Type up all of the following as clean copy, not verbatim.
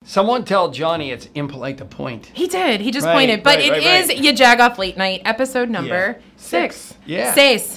Someone tell Johnny it's impolite to point. He did. He just pointed. But it is Ya Jagoff Late Night, episode number 6. Yeah. 6.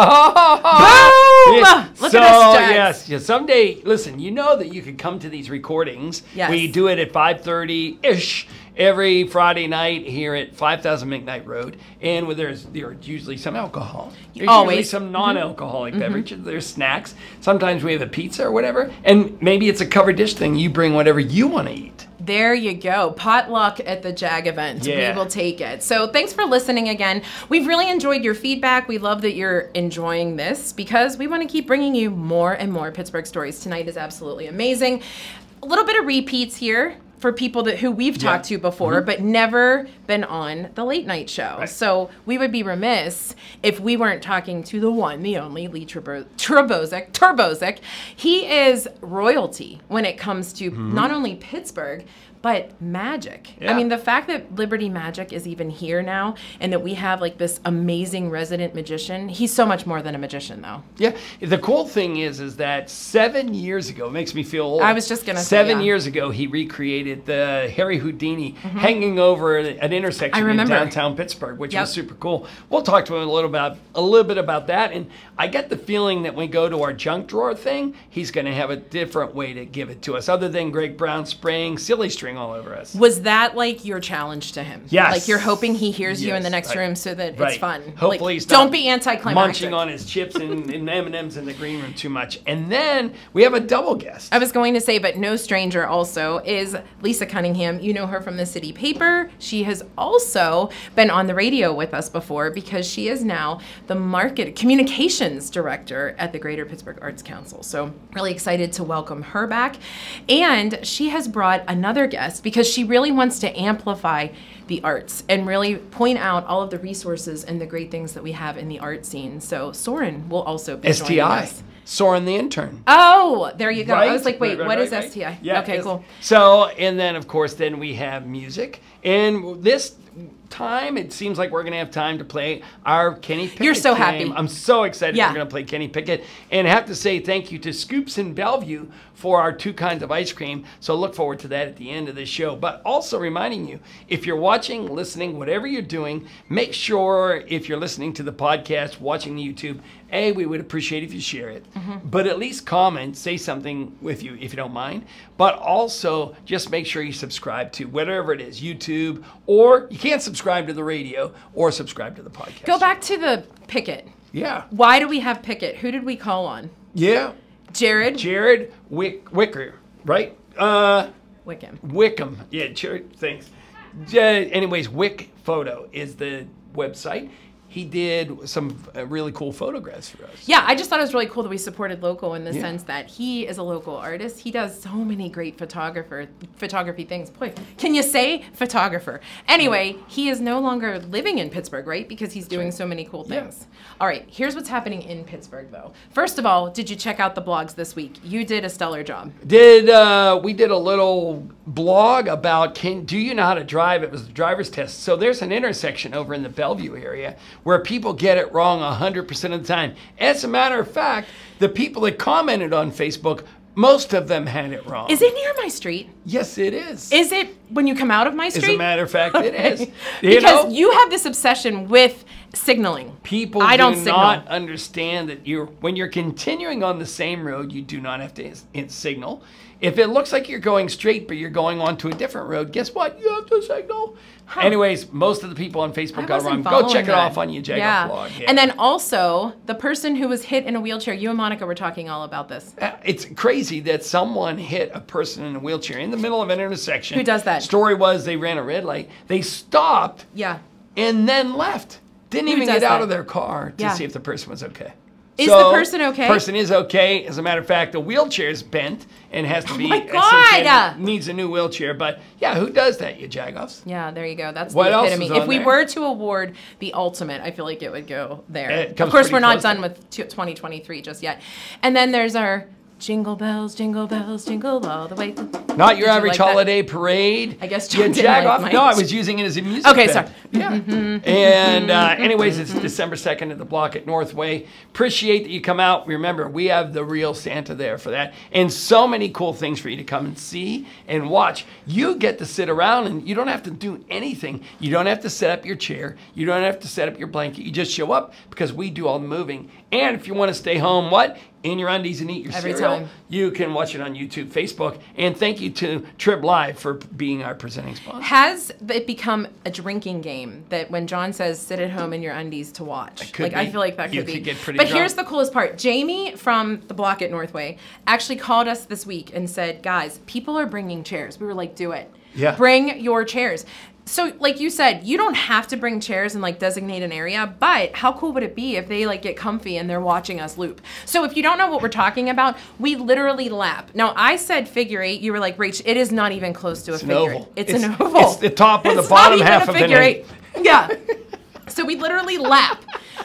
Oh! Boom! Yeah. Look at us, Jax. Yes. Someday, listen, you know that you could come to these recordings. Yes. We do it at 5:30-ish every Friday night here at 5000 McKnight Road. And there's usually some alcohol. There's Always. usually some non-alcoholic beverages. There's snacks. Sometimes we have a pizza or whatever. And maybe it's a covered dish thing. You bring whatever you want to eat. There you go. Potluck at the JAG event. Yeah. We will take it. So thanks for listening again. We've really enjoyed your feedback. We love that you're enjoying this because we want to keep bringing you more and more Pittsburgh stories. Tonight is absolutely amazing. A little bit of repeats here for people who we've talked to before, but never been on the late night show. Right. So we would be remiss if we weren't talking to the one, the only Lee Turbosic. He is royalty when it comes to not only Pittsburgh, but magic. Yeah. I mean, the fact that Liberty Magic is even here now and that we have like this amazing resident magician, he's so much more than a magician though. Yeah. The cool thing is that 7 years ago, it makes me feel old. I was just going to say, 7 years ago, he recreated the Harry Houdini hanging over an intersection in downtown Pittsburgh, which was super cool. We'll talk to him a little bit about that. And I get the feeling that when we go to our junk drawer thing, he's going to have a different way to give it to us, other than Greg Brown spraying silly string all over us. Was that like your challenge to him? Yes. Like you're hoping he hears you in the next room so that it's fun. Hopefully, like, don't be anticlimactic. Munching on his chips and M&Ms in the green room too much. And then we have a double guest. I was going to say, but no stranger also is Lisa Cunningham. You know her from the City Paper. She has also been on the radio with us before because she is now the communications director at the Greater Pittsburgh Arts Council. So really excited to welcome her back. And she has brought another guest because she really wants to amplify the arts and really point out all of the resources and the great things that we have in the art scene. So Soren will also be joining us. Soren the intern. Oh, there you go. Right? I was like, wait, what is STI? Yeah, okay, cool. So, and then of course, then we have music. And this time, it seems like we're going to have time to play our Kenny Pickett You're so game. happy. I'm so excited Yeah. we're going to play Kenny Pickett. And I have to say thank you to Scoops in Bellevue for our 2 kinds of ice cream. So look forward to that at the end of the show. But also reminding you, if you're watching, listening, whatever you're doing, make sure if you're listening to the podcast, watching the YouTube, we would appreciate if you share it. But at least comment, say something with you if you don't mind. But also just make sure you subscribe to whatever it is, YouTube, or you can't subscribe to the radio or subscribe to the podcast. Go back to the Pickett. Yeah. Why do we have Pickett? Who did we call on? Yeah. Jared Wicker, right? Wickham. Yeah, Jared, thanks. Anyways, Wick Photo is the website. He did some really cool photographs for us. Yeah, I just thought it was really cool that we supported local in the sense that he is a local artist. He does so many great photography things. Boy, can you say photographer? Anyway, he is no longer living in Pittsburgh, right? Because he's doing so many cool things. All right, here's what's happening in Pittsburgh, though. First of all, did you check out the blogs this week? You did a stellar job. We did a little blog about do you know how to drive? It was the driver's test. So there's an intersection over in the Bellevue area where people get it wrong 100% of the time. As a matter of fact, the people that commented on Facebook, most of them had it wrong. Is it near my street? Yes, it is. Is it when you come out of my street? As a matter of fact, it is. Because you have this obsession with signaling. People do not understand that when you're continuing on the same road, you do not have to signal. If it looks like you're going straight, but you're going onto a different road, guess what? You have to signal. Huh. Anyways, most of the people on Facebook got it wrong. Go check it off on your JAG blog. Yeah. And then also, the person who was hit in a wheelchair, you and Monica were talking all about this. It's crazy that someone hit a person in a wheelchair in the middle of an intersection. Who does that? Story was they ran a red light. They stopped and then left. Didn't even get out of their car to see if the person was okay. Is the person okay? Person is okay. As a matter of fact, the wheelchair is bent and has to be. Oh my God! Needs a new wheelchair. But yeah, who does that? You Jagoffs. Yeah, there you go. That's what the epitome. Else if we were to award the ultimate, I feel like it would go there. Of course, we're not done with 2023 just yet. And then there's our jingle bells, jingle all the way. Not your Did you average like that? holiday parade. I guess You John didn't jag like off. mine. No, I was using it as a music Okay, bed. sorry. Yeah. And anyways, it's December 2nd at the Block at Northway. Appreciate that you come out. Remember, we have the real Santa there for that. And so many cool things for you to come and see and watch. You get to sit around and you don't have to do anything. You don't have to set up your chair. You don't have to set up your blanket. You just show up because we do all the moving. And if you want to stay home, in your undies and eat your Every cereal, time. you can watch it on YouTube, Facebook. And thank you to Trib Live for being our presenting sponsor. Has it become a drinking game that when John says sit at home in your undies to watch? could I be. feel like that You could be. could get pretty But drunk. here's the coolest part. Jamie from the Block at Northway actually called us this week and said, guys, people are bringing chairs. We were like, do it. Yeah. Bring your chairs. So like you said, you don't have to bring chairs and like designate an area, but how cool would it be if they like get comfy and they're watching us loop? So if you don't know what we're talking about, we literally lap. Now I said figure eight, you were like, Rach, it is not even close to a figure oval. eight. It's an oval. It's the top or the It's bottom not even half a of an figure eight. eight. Yeah. So we literally lap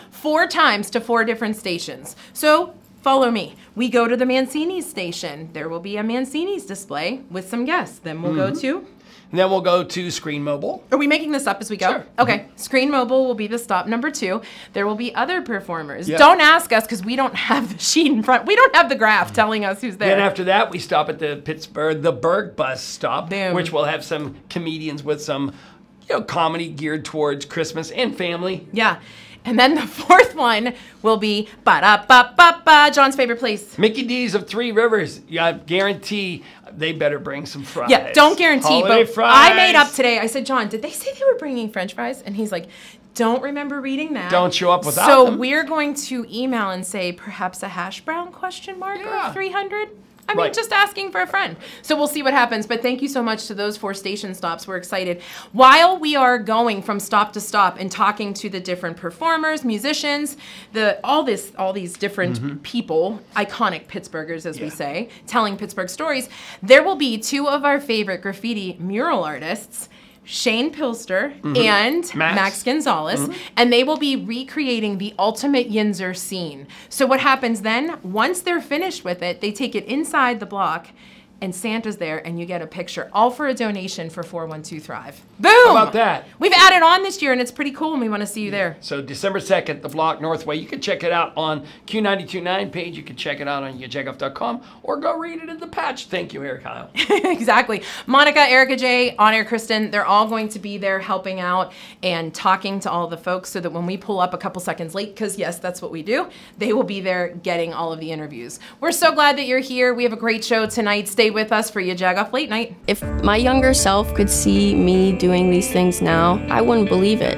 4 times to 4 different stations. So follow me. We go to the Mancini's station. There will be a Mancini's display with some guests. Then we'll go to... And then we'll go to Screen Mobile. Are we making this up as we go? Sure. Okay. Screen Mobile will be the stop number 2. There will be other performers. Yeah. Don't ask us because we don't have the sheet in front. We don't have the graph telling us who's there. Then after that, we stop at the Berg bus stop, Boom. which will have some comedians with some, comedy geared towards Christmas and family. Yeah. And then the 4th one will be ba-da-ba-ba-ba, John's favorite place. Mickey D's of Three Rivers. Yeah, I guarantee they better bring some fries. Yeah, don't guarantee, Holiday but fries. I made up today. I said, John, did they say they were bringing French fries? And he's like, don't remember reading that. Don't show up without so them. we're going to email and say perhaps a hash brown question mark Yeah. or 300. I mean, Right. just asking for a friend. So we'll see what happens. But thank you so much to those 4 station stops. We're excited. While we are going from stop to stop and talking to the different performers, musicians, all these different people, iconic Pittsburghers, as we say, telling Pittsburgh stories, there will be 2 of our favorite graffiti mural artists, Shane Pilster and Max Gonzalez, and they will be recreating the ultimate Yinzer scene. So what happens then, once they're finished with it, they take it inside the block, and Santa's there, and you get a picture, all for a donation for 412 Thrive. Boom! How about that? We've added on this year, and it's pretty cool, and we want to see you there. So December 2nd, the Block Northway. You can check it out on Q929 page. You can check it out on yajagoff.com or go read it in the patch. Thank you, Eric Kyle. Exactly. Monica, Erica J, On Air Kristen, they're all going to be there helping out and talking to all the folks so that when we pull up a couple seconds late, because yes, that's what we do, they will be there getting all of the interviews. We're so glad that you're here. We have a great show tonight. Stay with us for Ya Jag Off Late Night. If my younger self could see me doing these things now, I wouldn't believe it.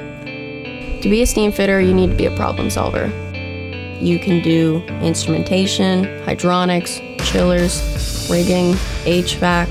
To be a steam fitter, you need to be a problem solver. You can do instrumentation, hydronics, chillers, rigging, HVAC.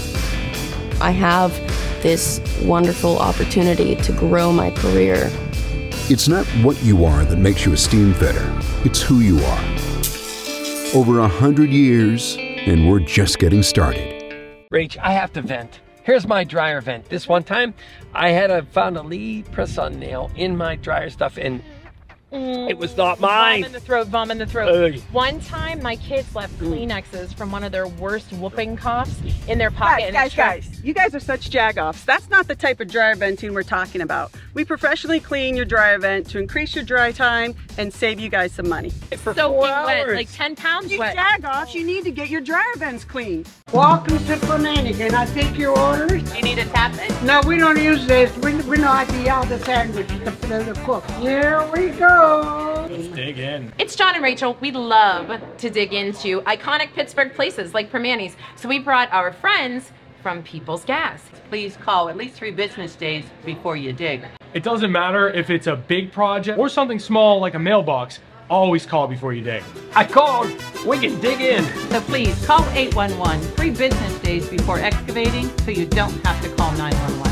I have this wonderful opportunity to grow my career. It's not what you are that makes you a steam fitter. It's who you are. Over 100 years, and we're just getting started. Rach, I have to vent. Here's my dryer vent. This one time, I found a Lee press-on nail in my dryer stuff, and it was not mine. Vom in the throat. Ugh. One time, my kids left Kleenexes from one of their worst whooping coughs in their pocket. Guys, you guys are such jag-offs. That's not the type of dryer venting we're talking about. We professionally clean your dryer vent to increase your dry time and save you guys some money. For Soaking 4 wet, hours. like 10 pounds You wet. jag-offs, you need to get your dryer vents cleaned. Welcome to Flamingo. Can I take your orders? You need to tap it? No, we don't use this. We know how to yell the sandwich to cook. Here we go. Dig in. It's John and Rachel. We love to dig into iconic Pittsburgh places like Permanis. So we brought our friends from People's Gas. Please call at least 3 business days before you dig. It doesn't matter if it's a big project or something small like a mailbox. Always call before you dig. I called. We can dig in. So please call 811 3 business days before excavating so you don't have to call 911.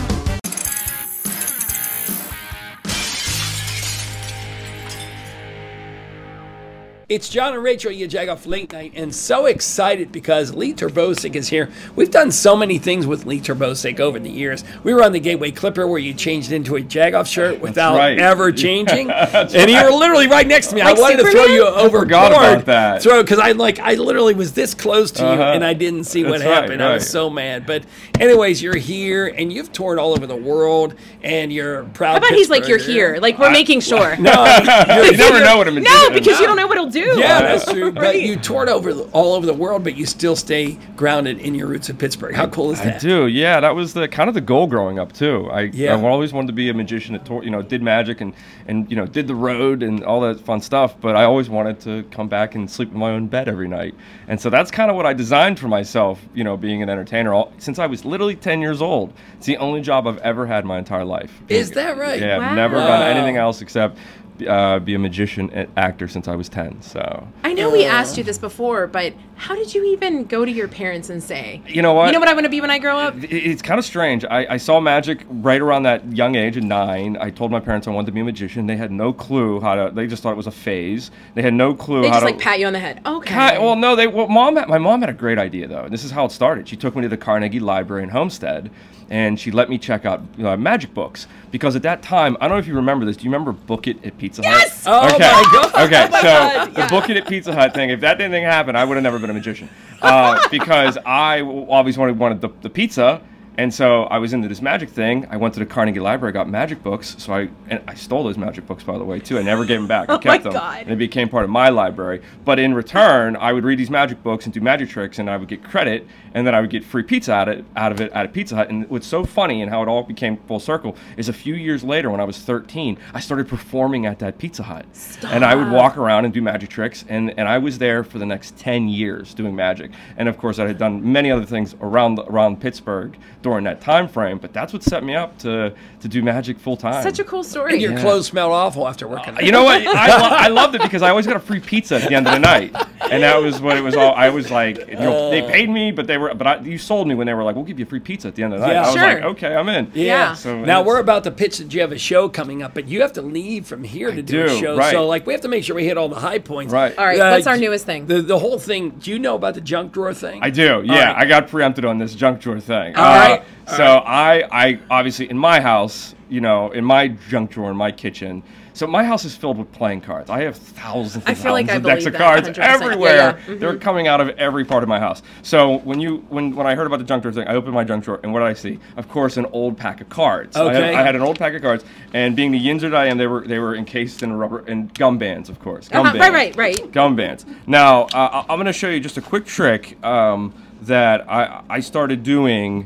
It's John and Rachel, you Jagoff Late Night, and so excited because Lee Turbosic is here. We've done so many things with Lee Turbosic over the years. We were on the Gateway Clipper where you changed into a Jagoff shirt without ever changing, and you were literally right next to me. Like I wanted Superman? to throw you overboard. Forgot about that. Because I literally was this close to you, and I didn't see what happened. I was so mad. But anyways, you're here, and you've toured all over the world, and you're proud. How about he's like, you're here? Like, we're making sure. No, you never know what a magician No, because you don't know what he'll do. Yeah, that's true. But you toured all over the world, but you still stay grounded in your roots of Pittsburgh. How cool is that? I do. Yeah, that was the kind of the goal growing up too. I always wanted to be a magician that did magic and did the road and all that fun stuff. But I always wanted to come back and sleep in my own bed every night. And so that's kind of what I designed for myself. Being an entertainer since I was literally 10 years old. It's the only job I've ever had my entire life. Is that right? Yeah, Wow. I've never done anything else except be a magician and actor since I was 10. So I know we asked you this before, but how did you even go to your parents and say, you know what I want to be when I grow up? It's kind of strange. I saw magic right around that young age of 9. I told my parents I wanted to be a magician. They had no clue how to. They just thought it was a phase. They had no clue They how just to. like pat you on the head. Okay. Well, no. My mom had a great idea though. And this is how it started. She took me to the Carnegie Library in Homestead, and she let me check out magic books because at that time, I don't know if you remember this. Do you remember Book It at Pizza Hut? Yes. Oh Okay. my God. Okay. Oh my So God, the Book It at Pizza Hut thing. If that didn't happen, I would have never been a magician because I always wanted the pizza. And so I was into this magic thing. I went to the Carnegie Library, got magic books. So I stole those magic books, by the way, too. I never gave them back. I kept them. God. And it became part of my library. But in return, I would read these magic books and do magic tricks, and I would get credit, and then I would get free pizza out of it at Pizza Hut. And what's so funny and how it all became full circle is a few years later, when I was 13, I started performing at that Pizza Hut. And I would walk around and do magic tricks, and I was there for the next 10 years doing magic. And of course, I had done many other things around Pittsburgh during that time frame, but that's what set me up to do magic full time. Such a cool story. And your clothes smelled awful after working. You know what? I loved it because I always got a free pizza at the end of the night, and that was what it was all. I was like, they paid me, but you sold me when they were like, we'll give you a free pizza at the end of the night. Yeah. I was Sure. like, okay, I'm in. Yeah. So now we're about to pitch that you have a show coming up, but you have to leave from here to do a show. Right. So we have to make sure we hit all the high points. Right. All right, what's our newest thing? The whole thing. Do you know about the junk drawer thing? I do. Yeah, right. I got preempted on this junk drawer thing. All right. So I obviously in my house, in my junk drawer in my kitchen. So my house is filled with playing cards. I have thousands and feel like thousands I of decks believe of that, cards 100%. everywhere. Yeah. Mm-hmm. They're coming out of every part of my house. So when I heard about the junk drawer thing, I opened my junk drawer, and what did I see? Of course, an old pack of cards. Okay. I had an old pack of cards, and being the yinzer that I am, they were encased in rubber and gum bands, of course. Gum bands. Right. Gum bands. Now I'm going to show you just a quick trick that I started doing.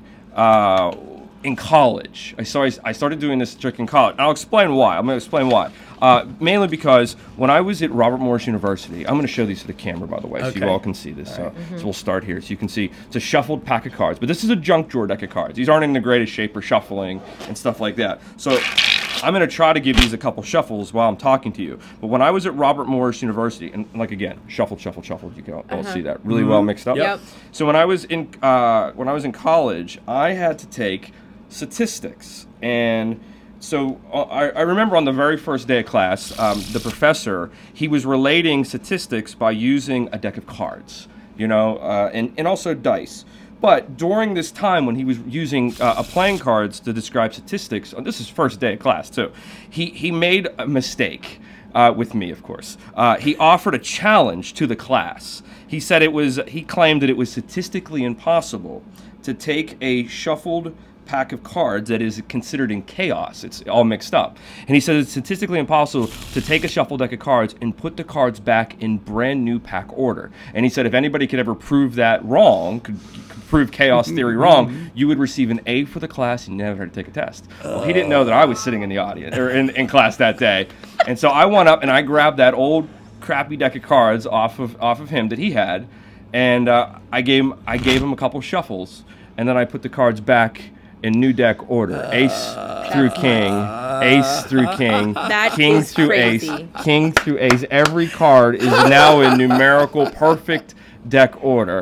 In college. I started doing this trick in college. I'll explain why. I'm going to explain why. Mainly because when I was at Robert Morris University, I'm going to show these to the camera, by the way, so you all can see this. So we'll start here. So you can see it's a shuffled pack of cards. But this is a junk drawer deck of cards. These aren't in the greatest shape for shuffling and stuff like that. So I'm going to try to give these a couple shuffles while I'm talking to you. But when I was at Robert Morris University, and again, shuffled, you can all see that really well mixed up. Yep. So when I was in college, I had to take statistics, and so I remember on the very first day of class, the professor, he was relating statistics by using a deck of cards, and also dice. But during this time when he was using playing cards to describe statistics, this is first day of class too, he made a mistake with me, of course. He offered a challenge to the class. He claimed that it was statistically impossible to take a shuffled pack of cards that is considered in chaos. It's all mixed up. And he said it's statistically impossible to take a shuffled deck of cards and put the cards back in brand new pack order. And he said if anybody could ever prove that wrong, could prove chaos theory wrong, you would receive an A for the class and never had to take a test. Well, he didn't know that I was sitting in the audience or in class that day. And so I went up and I grabbed that old crappy deck of cards off of him that he had, and I gave him a couple shuffles, and then I put the cards back in new deck order. Ace through king, ace through king, king through crazy. ace, king through ace. Every card is now in numerical perfect deck order.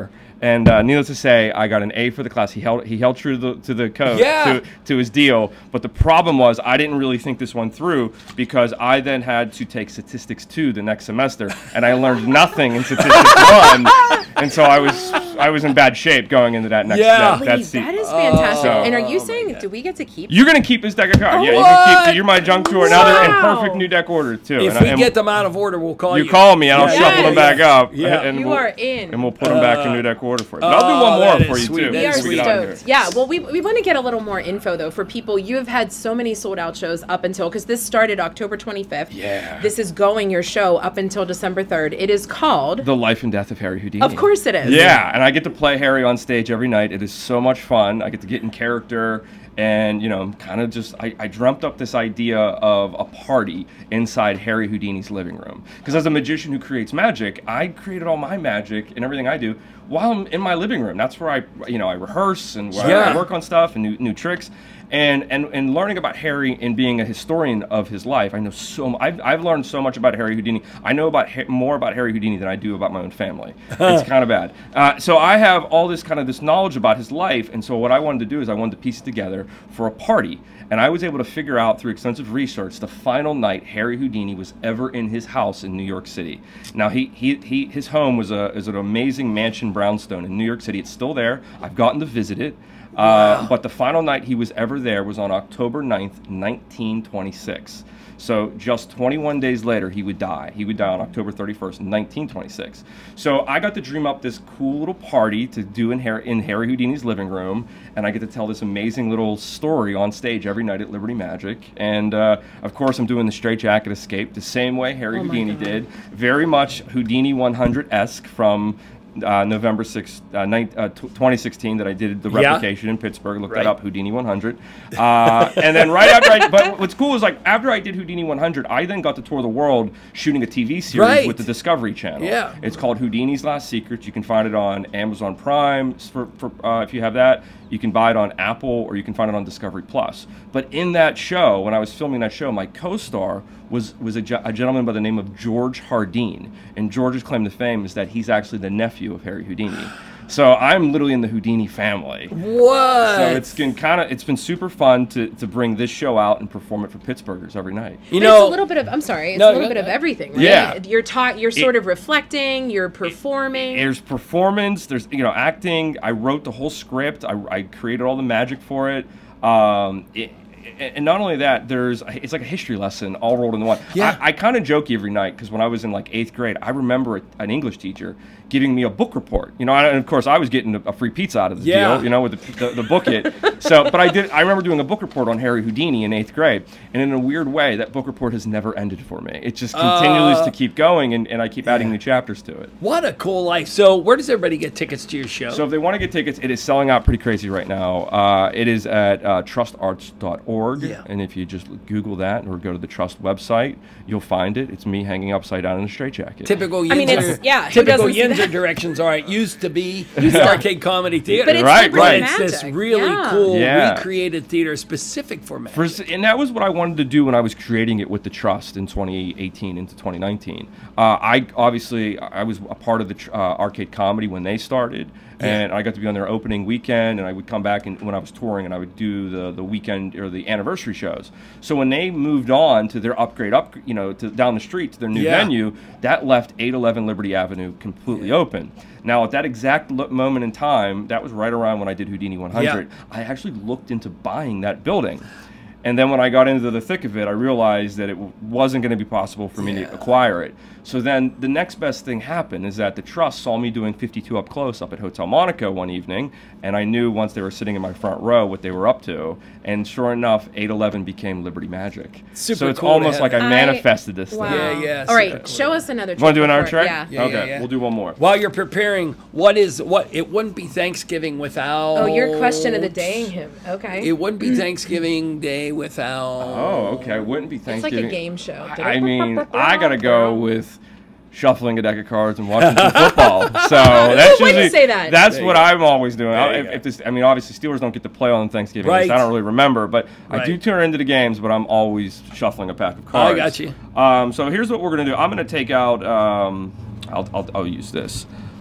And needless to say, I got an A for the class. He held true to the code, to his deal. But the problem was I didn't really think this one through, because I then had to take Statistics 2 the next semester, and I learned nothing in Statistics 1, and so I was in bad shape going into that next that seat. That is fantastic. And are you saying, do we get to keep? You're gonna keep this deck of cards. Yeah, you can keep. You're my junk drawer, another and perfect new deck order too. If we get them out of order, we'll call you. You call me, and I'll shuffle them back up. Yeah. And you are in. And we'll put them back in new deck order for you. But I'll do one more for you too. We are stoked. Yeah. Well, we want to get a little more info though for people. You have had so many sold out shows up until, because this started October 25th. Yeah. This is going your show up until December 3rd. It is called The Life and Death of Harry Houdini. Of course it is. Yeah, and I get to play Harry on stage every night. It is so much fun. I get to get in character. And, kind of just, I dreamt up this idea of a party inside Harry Houdini's living room. Because as a magician who creates magic, I created all my magic and everything I do while I'm in my living room. That's where I rehearse and where I work on stuff and new tricks. And learning about Harry and being a historian of his life, I know I've learned so much about Harry Houdini. I know more about Harry Houdini than I do about my own family. It's kind of bad. So I have all this knowledge about his life, and so what I wanted to do is I wanted to piece it together for a party. And I was able to figure out through extensive research the final night Harry Houdini was ever in his house in New York City. Now his home is an amazing mansion brownstone in New York City. It's still there. I've gotten to visit it. But the final night he was ever there was on October 9th, 1926. So just 21 days later, he would die. He would die on October 31st, 1926. So I got to dream up this cool little party to do in Harry Houdini's living room, and I get to tell this amazing little story on stage every night at Liberty Magic. And of course, I'm doing the Straitjacket Escape the same way Harry Houdini did. Very much Houdini 100-esque from November 6th, 2016 that I did the replication in Pittsburgh. Look that up, Houdini 100. And then but what's cool is after I did Houdini 100, I then got to tour the world shooting a TV series with the Discovery Channel. Yeah. It's called Houdini's Last Secrets. You can find it on Amazon Prime for if you have that. You can buy it on Apple, or you can find it on Discovery Plus. But in that show, when I was filming that show, my co-star was a gentleman by the name of George Hardeen. And George's claim to fame is that he's actually the nephew of Harry Houdini. So I'm literally in the Houdini family. What? So it's been super fun to bring this show out and perform it for Pittsburghers every night. It's a little bit of a little bit of everything, right? Yeah. You're sort of reflecting, you're performing. There's performance, there's acting. I wrote the whole script. I created all the magic for it. And not only that, it's like a history lesson all rolled into one. Yeah. I kind of joke every night because when I was in 8th grade, I remember an English teacher giving me a book report. And of course I was getting a free pizza out of the deal, with the book it. But I remember doing a book report on Harry Houdini in 8th grade, and in a weird way, that book report has never ended for me. It just continues to keep going, and I keep adding new chapters to it. What a cool life. So where does everybody get tickets to your show? So if they want to get tickets, it is selling out pretty crazy right now. It is at trustarts.org, and if you just Google that or go to the Trust website, you'll find it. It's me hanging upside down in a straitjacket. Typical Yinzer directions are it used to be Arcade Comedy Theater. But it's It's this really cool recreated theater specific for magic. And that was what I wanted to do when I was creating it with the Trust in 2018 into 2019. I was a part of the Arcade Comedy when they started. And I got to be on their opening weekend, and I would come back when I was touring, and I would do the weekend or the anniversary shows. So when they moved on to their upgrade to down the street to their new venue, that left 811 Liberty Avenue completely open. Now, at that exact moment in time, that was right around when I did Houdini 100, I actually looked into buying that building. And then when I got into the thick of it, I realized that it wasn't going to be possible for me to acquire it. So then the next best thing happened is that the Trust saw me doing 52 Up Close up at Hotel Monaco one evening, and I knew once they were sitting in my front row what they were up to. And sure enough, 811 became Liberty Magic. Super so it's cool almost like I manifested this thing. Yeah. All right, show us another trick. You want to do another trick? Yeah. Okay, we'll do one more. While you're preparing, it wouldn't be Thanksgiving without... Oh, your question of the day, him. Okay. It wouldn't be Thanksgiving Day without... Oh, okay. It wouldn't be Thanksgiving. It's like a game show. I mean, I got to go with shuffling a deck of cards and watching some football. So that's usually say that. That's what I'm always doing. Obviously Steelers don't get to play on Thanksgiving, so I don't really remember, but I do turn into the games. But I'm always shuffling a pack of cards. I got you. So here's what we're gonna do. I'm gonna take out. I'll use this.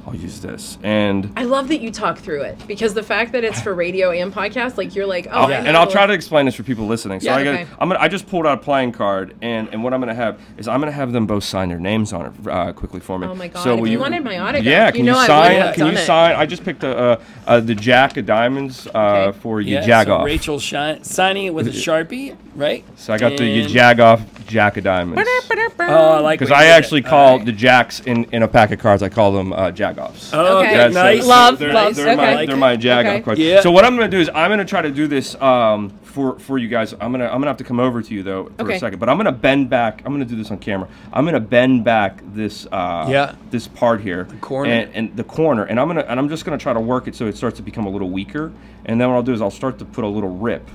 I'll use this. And I love that you talk through it, because the fact that it's for radio and podcast, like you're like, oh, and I'll try to explain this for people listening. So Yeah, I just pulled out a playing card, and what I'm gonna have is I'm gonna have them both sign their names on it quickly for me. Oh my God! So if you wanted my autograph, yeah, can you I would sign? have Can done you it. sign? I just picked the Jack of Diamonds for you Yeah, Jagoff. so Rachel signing it with a Sharpie, right? So I got the you Jagoff Jack of Diamonds. Oh, I like because what I you did. actually call the Jacks in a pack of cards. I call them Jagoffs. Oh, okay, That's, nice. Love. They're Okay. my Jagoff cards. Yeah. So what I'm gonna do is I'm gonna try to do this for you guys. I'm gonna have to come over to you though for a second. But I'm gonna bend back. I'm gonna do this on camera. I'm gonna bend back this this part here, the corner, and the corner, and I'm just gonna try to work it so it starts to become a little weaker. And then what I'll do is I'll start to put a little rip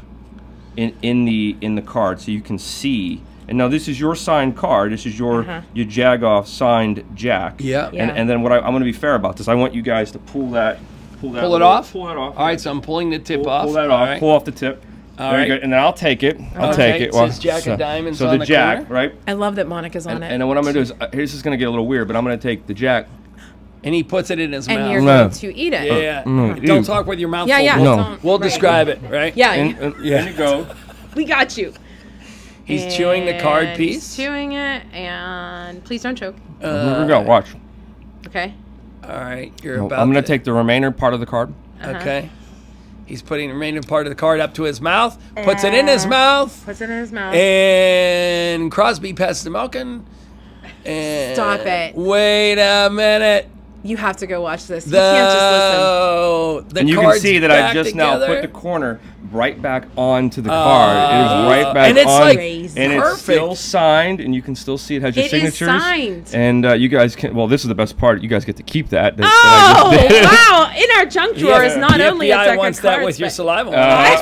in the card so you can see. And now this is your signed card. This is your Jagoff signed Jack. Yeah. And then what I'm going to be fair about this. I want you guys to pull it off. Pull that off. All right, so I'm pulling the tip off. Pull that All off. right. Pull off the tip. Very good. And then I'll take it. I'll take it. So it's Jack of Diamonds on the the Jack, corner. right? I love that Monica's on it. And then what I'm going to do is this is going to get a little weird, but I'm going to take the Jack. And he puts it in his mouth. And you're going to eat it. Yeah. Don't talk with your mouth full. Yeah. No. We'll describe it, right? Yeah. And you go. We got you. He's chewing the card piece. He's chewing it, and please don't choke. Here we go. Watch. Okay. All right. I'm going to take the remainder part of the card. Okay. He's putting the remaining part of the card up to his mouth, puts it in his mouth. Puts it in his mouth. And Crosby passes the milking. And Stop it. Wait a minute. You have to go watch this. You can't just listen. And you can see that I just now put the corner right back onto the card. It is right back and it's on. Like and it's still signed, and you can still see it has your signatures. It is signed. And you guys can, well, this is the best part. You guys get to keep that. Wow. In our junk drawer is not only a deck of wants cards, that with your saliva.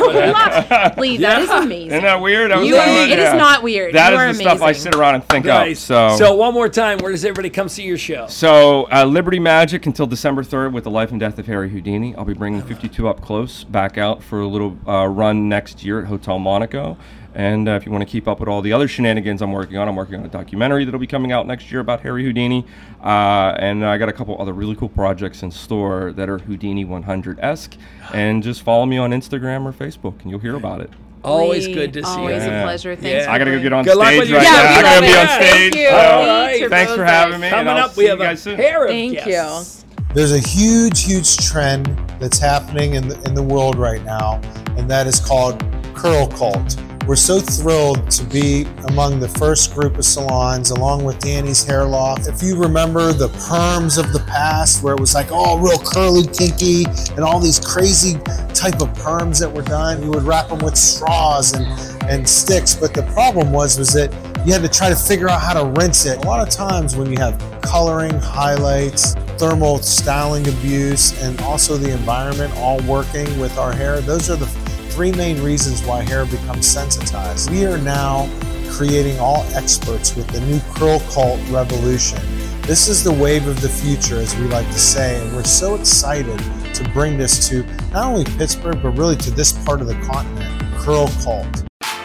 Lee, that is amazing. Isn't that weird? It is not weird. That you is the stuff I sit around and think nice. up. So one more time, where does everybody come see your show? So Liberty Magic until December 3rd with the life and death of Harry Houdini. I'll be bringing 52 Up Close back out for a little run next year at Hotel Monaco. And if you want to keep up with all the other shenanigans I'm working on a documentary that'll be coming out next year about Harry Houdini. And I got a couple other really cool projects in store that are Houdini 100-esque. And just follow me on Instagram or Facebook and you'll hear about it. Always good to see you. Always a pleasure. Thanks. I got to go get on Good luck stage with your right now. I got to be on Thank stage. you. All right. Thanks for having me. Coming and I'll up, we see have you a guys soon. pair of Thank guests. There's a huge trend that's happening in the world right now, and that is called Curl Cult. We're so thrilled to be among the first group of salons, along with Danny's Hair Loft. If you remember the perms of the past, where it was like all real curly, kinky, and all these crazy type of perms that were done, you would wrap them with straws and sticks. But the problem was that you had to try to figure out how to rinse it. A lot of times when you have coloring, highlights, thermal styling abuse, and also the environment all working with our hair, those are the three main reasons why hair becomes sensitized. We are now creating all experts with the new Curl Cult revolution. This is the wave of the future, as we like to say, and we're so excited to bring this to not only Pittsburgh, but really to this part of the continent, Curl Cult.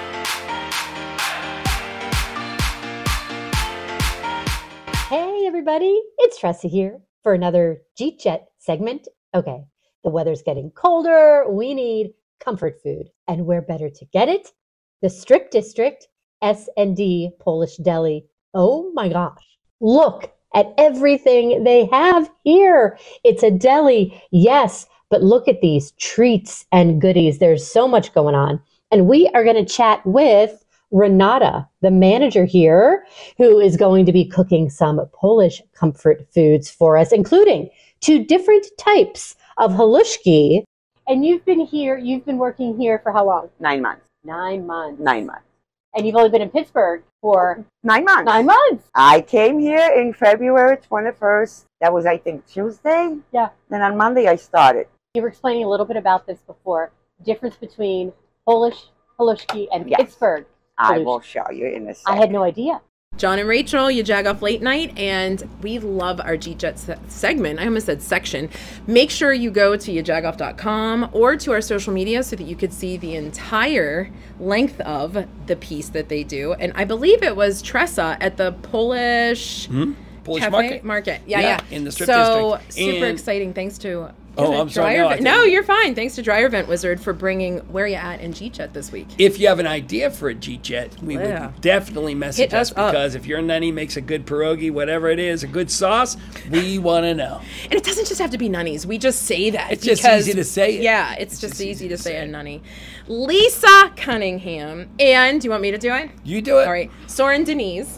Hey everybody, it's Tressa here for another Jeet Jet segment. Okay, the weather's getting colder, we need comfort food. And where better to get it? The Strip District S&D Polish Deli. Oh my gosh, look at everything they have here. It's a deli, yes, but look at these treats and goodies. There's so much going on. And we are going to chat with Renata, the manager here, who is going to be cooking some Polish comfort foods for us, including 2 different types of halushki. And you've been working here for how long? 9 months. 9 months. 9 months. And you've only been in Pittsburgh for 9 months. 9 months. I came here in February 21st. That was, I think, Tuesday. Yeah. Then on Monday I started. You were explaining a little bit about this before. Difference between Polish halushki and Pittsburgh I halushki. will show you in a second. I had no idea. John and Rachel, you Jagoff Late Night, and we love our Jeet Jet segment. I almost said section. Make sure you go to yajagoff.com or to our social media so that you could see the entire length of the piece that they do. And I believe it was Tressa at the Polish Polish Cafe Market. Yeah. In the strip so district. super And- exciting. Thanks to I'm sorry. No, I didn't. No, you're fine. Thanks to Dryer Vent Wizard for bringing Where You At in G-Chat this week. If you have an idea for a G-Jet, we Yeah. would definitely message Hit us us up. because if your nanny makes a good pierogi, whatever it is, a good sauce, we want to know. And it doesn't just have to be nunnies. We just say that. It's just because- easy to say it. Yeah, it's just easy to say a nunny. Lisa Cunningham. And do you want me to do it? You do it. All right. Soren Denise.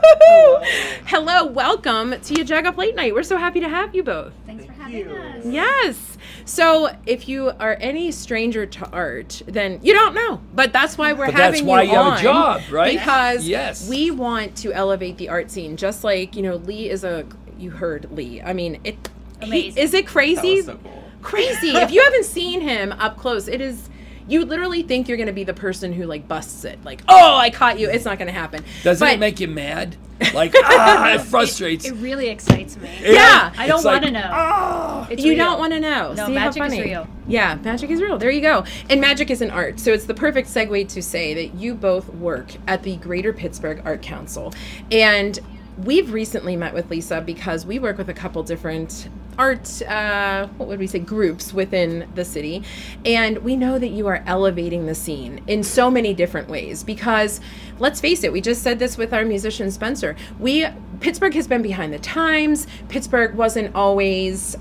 Hello, welcome to your Jag Up Late Night. We're so happy to have you both. Thanks for having us. Yes. So if you are any stranger to art, then you don't know. But that's why we're But having that's why you you have on. a job, right? Because Yes. we want to elevate the art scene. Just like, Lee is you heard Lee. I mean, Amazing. Is it crazy? That was so cool. Crazy. If you haven't seen him up close, it is... You literally think you're going to be the person who busts it. Oh, I caught you. It's not going to happen. Doesn't But- it make you mad? It frustrates. It really excites me. Yeah. I don't It's like, want to know. It's You real. don't want to know. No, See how magic is funny? real. Yeah, magic is real. There you go. And magic is an art. So it's the perfect segue to say that you both work at the Greater Pittsburgh Art Council. And we've recently met with Lisa because we work with a couple different art, groups within the city. And we know that you are elevating the scene in so many different ways because, let's face it, we just said this with our musician Spencer. Pittsburgh has been behind the times. Pittsburgh wasn't always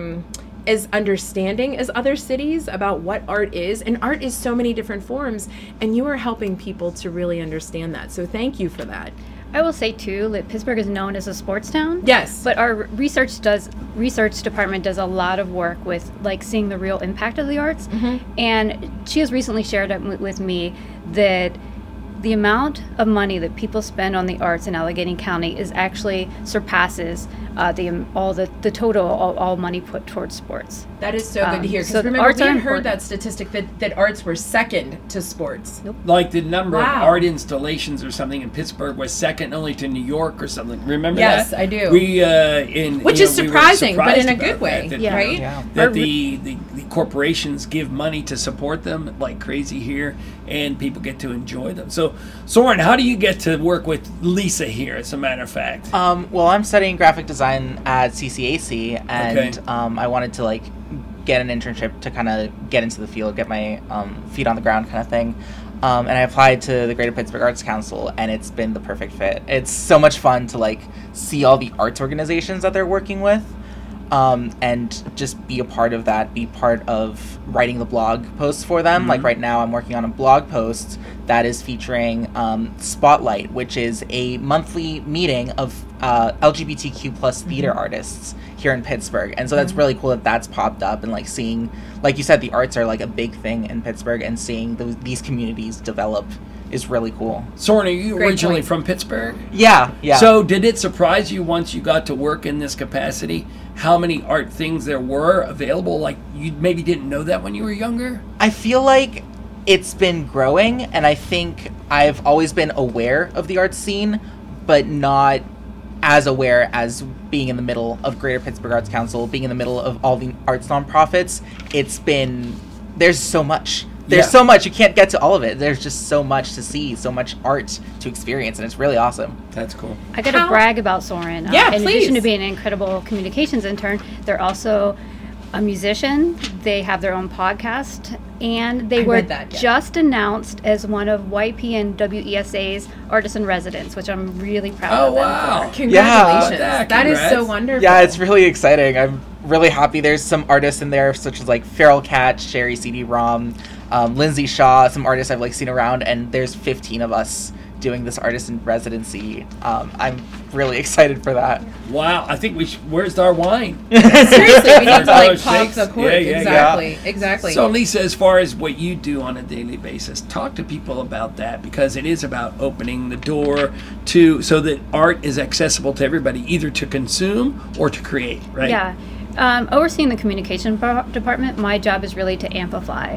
as understanding as other cities about what art is. And art is so many different forms. And you are helping people to really understand that. So thank you for that. I will say too that Pittsburgh is known as a sports town. Yes. But our research department does a lot of work with seeing the real impact of the arts. Mm-hmm. And she has recently shared with me that the amount of money that people spend on the arts in Allegheny County actually surpasses the total all money put towards sports. That is so good to hear. Because So remember, arts we are had heard important. that statistic that arts were second to sports. Nope. Like the number of Wow. art installations or something in Pittsburgh was second only to New York or something. Remember Yes, that? I do. Which is we were surprising, but in a surprised good about way, that, right? Yeah. That the corporations give money to support them like crazy here, and people get to enjoy them. So, Soren, how do you get to work with Lisa here, as a matter of fact? Well, I'm studying graphic design at CCAC, and Okay. I wanted to get an internship to kind of get into the field, get my feet on the ground kind of thing. And I applied to the Greater Pittsburgh Arts Council, and it's been the perfect fit. It's so much fun to see all the arts organizations that they're working with, and just be a part of that, be part of writing the blog posts for them. Mhm. Right now I'm working on a blog post that is featuring Spotlight, which is a monthly meeting of LGBTQ plus theater artists here in Pittsburgh. And so that's really cool that that's popped up, and seeing, like you said, the arts are a big thing in Pittsburgh, and seeing these communities develop is really cool. Soren, are you Great originally point. from Pittsburgh? Yeah. So did it surprise you once you got to work in this capacity how many art things there were available? You maybe didn't know that when you were younger? I feel like it's been growing, and I think I've always been aware of the art scene, but not as aware as being in the middle of Greater Pittsburgh Arts Council, being in the middle of all the arts nonprofits. There's so much. There's so much. You can't get to all of it. There's just so much to see, so much art to experience, and it's really awesome. That's cool. I got to brag about Soren. Yeah, in please. addition to being an incredible communications intern, they're also a musician. They have their own podcast, and they were just announced as one of YP and WESA's artists in residence, which I'm really proud of them for. Congratulations. Yeah. That is so wonderful. Yeah, it's really exciting. I'm really happy. There's some artists in there, such as Feral Cat, Sherry CD-ROM, Lindsay Shaw, some artists I've seen around, and there's 15 of us doing this artist in residency. I'm really excited for that. Wow, I think where's our wine? Seriously, we need to pop Shakes. the cork. Yeah. Exactly. So Lisa, as far as what you do on a daily basis, talk to people about that, because it is about opening the door so that art is accessible to everybody, either to consume or to create, right? Yeah. Overseeing the communication department, my job is really to amplify.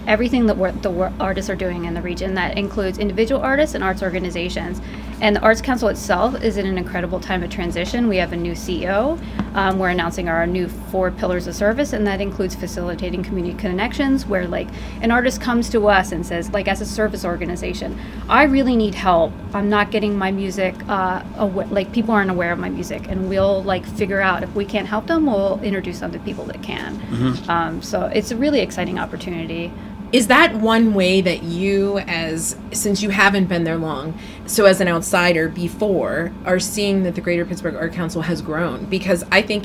everything that the artists are doing in the region. That includes individual artists and arts organizations. And the Arts Council itself is in an incredible time of transition. We have a new CEO. We're announcing our new 4 pillars of service, and that includes facilitating community connections, where like an artist comes to us and says, like, as a service organization, I really need help. I'm not getting my music, like people aren't aware of my music, and we'll like figure out if we can't help them, we'll introduce them to people that can. So it's a really exciting opportunity. Is that one way that you, since you haven't been there long, so as an outsider before, are seeing that the Greater Pittsburgh Art Council has grown? Because I think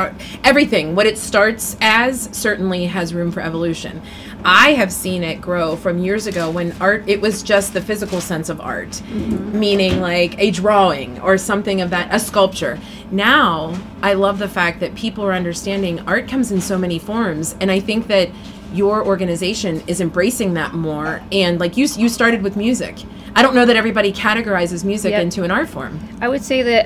what it starts as certainly has room for evolution. I have seen it grow from years ago when art, it was just the physical sense of art, meaning like a drawing or something of that, a sculpture. Now, I love the fact that people are understanding art comes in so many forms, and I think that your organization is embracing that more. And like you started with music. I don't know that everybody categorizes music into an art form. I would say that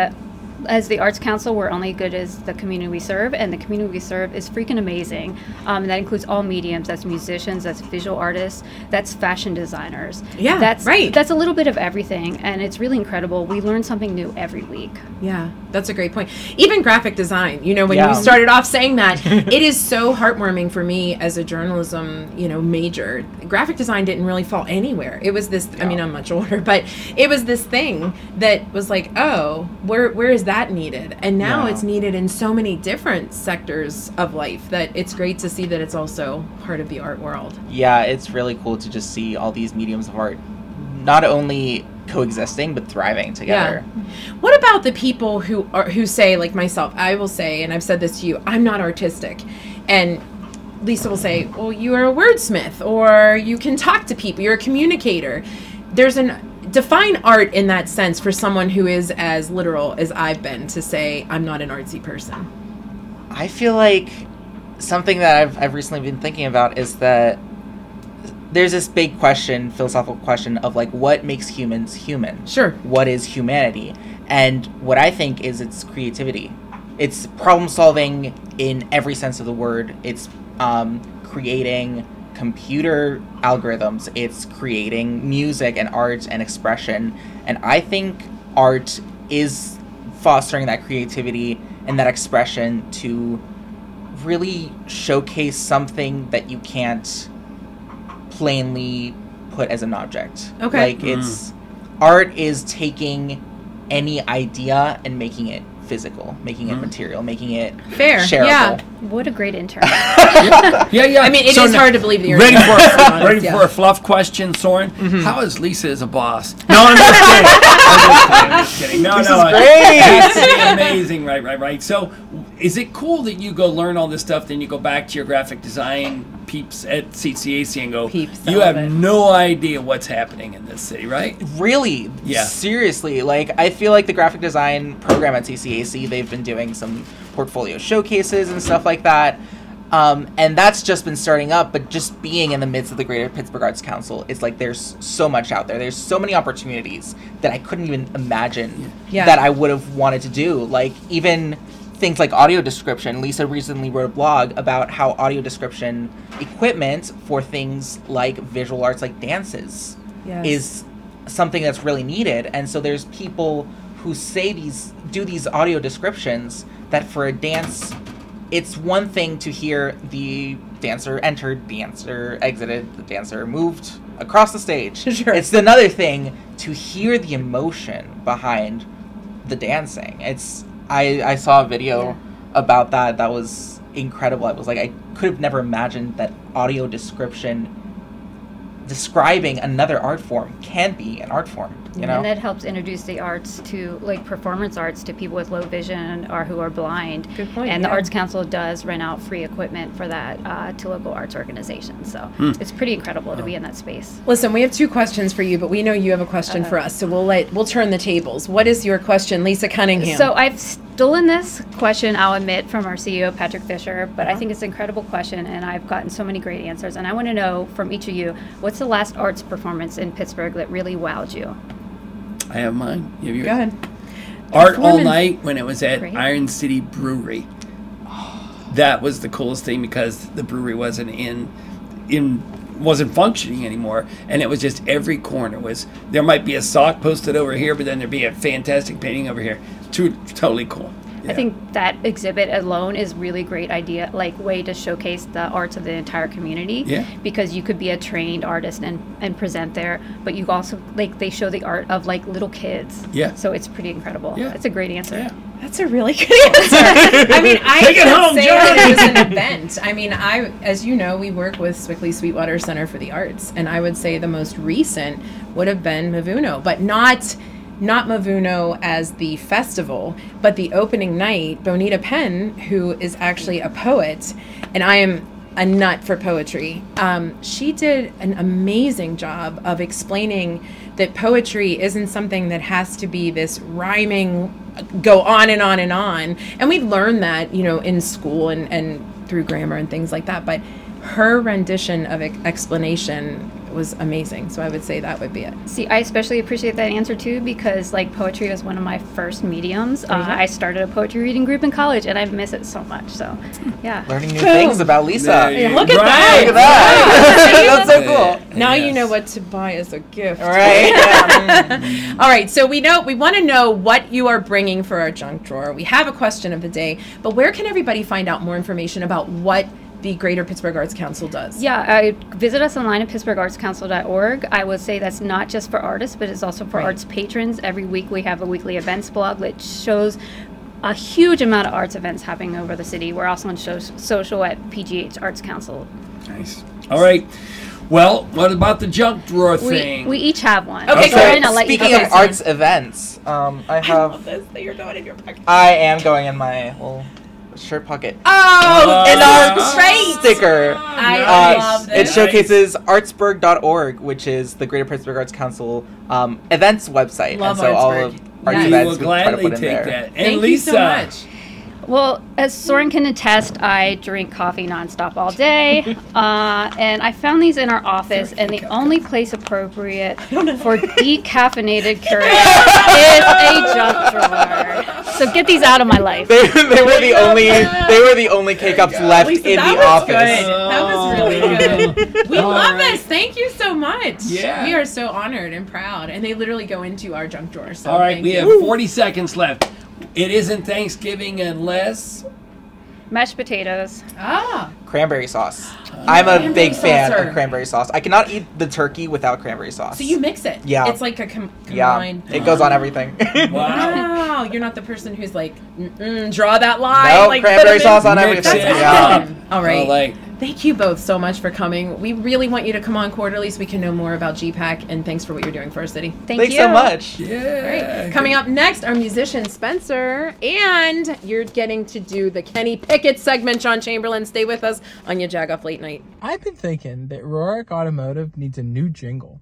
as the Arts Council, we're only good as the community we serve, and the community we serve is freaking amazing. And that includes all mediums. That's musicians, that's visual artists, that's fashion designers. Yeah, that's right. That's a little bit of everything, and it's really incredible. We learn something new every week. Yeah, that's a great point. Even graphic design, when you started off saying that, it is so heartwarming for me as a journalism, major. Graphic design didn't really fall anywhere. It was this, I mean, I'm much older, but it was this thing that was like, oh, where is that needed? And now it's needed in so many different sectors of life that it's great to see that it's also part of the art world. Yeah, it's really cool to just see all these mediums of art not only coexisting but thriving together. Yeah. What about the people who say, like myself, I will say, and I've said this to you, I'm not artistic. And Lisa will say, well, you are a wordsmith, or you can talk to people, you're a communicator. Define art in that sense for someone who is as literal as I've been to say, I'm not an artsy person. I feel like something that I've recently been thinking about is that there's this big philosophical question of like, what makes humans human? Sure. What is humanity? And what I think is it's creativity. It's problem solving in every sense of the word. It's creating computer algorithms. It's creating music and art and expression. And I think art is fostering that creativity and that expression to really showcase something that you can't plainly put as an object. Okay. Like art is taking any idea and making it physical, making it material, making it shareable. Yeah. What a great intern. Yeah. I mean, it is hard to believe that you're ready for a fluff question, Soren. How is Lisa as a boss? No, I'm just kidding. No, this is great. That's amazing. Right. So, is it cool that you go learn all this stuff, then you go back to your graphic design peeps at CCAC and go, you have no idea what's happening in this city, right? Really? Yeah. Seriously. Like, I feel like the graphic design program at CCAC, they've been doing some portfolio showcases and stuff like that. And that's just been starting up, but just being in the midst of the Greater Pittsburgh Arts Council, it's like there's so much out there. There's so many opportunities that I couldn't even imagine that I would have wanted to do. Like, even things like audio description. Lisa recently wrote a blog about how audio description equipment for things like visual arts, like dances, is something that's really needed. And so there's people who do these audio descriptions that for a dance, it's one thing to hear the dancer entered, the dancer exited, the dancer moved across the stage. Sure. It's another thing to hear the emotion behind the dancing. I saw a video about that was incredible. I was like, I could have never imagined that audio description describing another art form can be an art form, you know? And that helps introduce the arts to, like, performance arts to people with low vision or who are blind. Good point. And the Arts Council does rent out free equipment for that to local arts organizations. So it's pretty incredible to be in that space. Listen, we have 2 questions for you, but we know you have a question for us, so we'll turn the tables. What is your question, Lisa Cunningham? So I've stolen this question, I'll admit, from our CEO, Patrick Fisher, but I think it's an incredible question, and I've gotten so many great answers. And I want to know from each of you, what's the last arts performance in Pittsburgh that really wowed you? I have mine. Go ahead. Art All Night when it was at Iron City Brewery. That was the coolest thing because the brewery wasn't in wasn't functioning anymore, and it was just every corner was, there might be a sock posted over here, but then there'd be a fantastic painting over here. Totally cool. Yeah. I think that exhibit alone is really great idea, like way to showcase the arts of the entire community. Yeah. Because you could be a trained artist and present there, but you also, like, they show the art of like little kids. Yeah. So it's pretty incredible. Yeah. It's a great answer. Yeah. That's a really good answer. I mean, I Take it home, say John. that it was an event. I mean, as you know, we work with Swickley Sweetwater Center for the Arts, and I would say the most recent would have been Mavuno, but not Mavuno as the festival, but the opening night. Bonita Penn, who is actually a poet, and I am a nut for poetry. She did an amazing job of explaining that poetry isn't something that has to be this rhyming, go on and on and on. And we learned that, you know, in school and through grammar and things like that. But her rendition of explanation was amazing. So I would say that would be it. See, I especially appreciate that answer too, because like poetry was one of my first mediums. I started a poetry reading group in college, and I miss it so much. So, yeah. Learning new things about Lisa. Look at that. Look at that. That's so cool. Now you know what to buy as a gift. All right. All right. So we want to know what you are bringing for our junk drawer. We have a question of the day, but where can everybody find out more information about what the Greater Pittsburgh Arts Council does? Yeah, visit us online at pittsburghartscouncil.org. I would say that's not just for artists, but it's also for arts patrons. Every week we have a weekly events blog that shows a huge amount of arts events happening over the city. We're also on social at PGH Arts Council. Nice. All right. Well, what about the junk drawer thing? We each have one. Okay, Soren, I'll let speaking you of arts events, I love this that you're going in your pocket. I am going in my little shirt pocket. Oh, an art great sticker. I love It this. showcases artsburg.org, which is the Greater Pittsburgh Arts Council events website. Love and so all Artsburg. of arts Nice. events We will we try to gladly put in take there. that. And Thank Lisa. you so much. Well, as Soren can attest, I drink coffee nonstop all day, and I found these in our office, and the only place appropriate for decaffeinated Keurig is a junk drawer. So get these out of my life. They were the only K-Cups left Lisa, in that the was office. Good. That was really good. We All love right. this. Thank you so much. Yeah. We are so honored and proud, and they literally go into our junk drawer. So All right, thank we you. have 40 seconds left. It isn't Thanksgiving unless... Mashed potatoes. Cranberry sauce. I'm a Cranberry big fan saucer. of cranberry sauce. I cannot eat the turkey without cranberry sauce. So you mix it. Yeah. It's like a Yeah, combined. it goes on everything. Wow, you're not the person who's like, draw that line. No, like, cranberry put 'em in. sauce on Mix everything. it. Yeah. All right. Like, Thank you both so much for coming. We really want you to come on quarterly so we can know more about GPAC, and thanks for what you're doing for our city. Thanks so much. yeah. Great. Coming up next, our musician Spencer, and you're getting to do the Kenny Pickett segment. John Chamberlain, stay with us on your Jagoff Late Night. I've been thinking that Rorick Automotive needs a new jingle.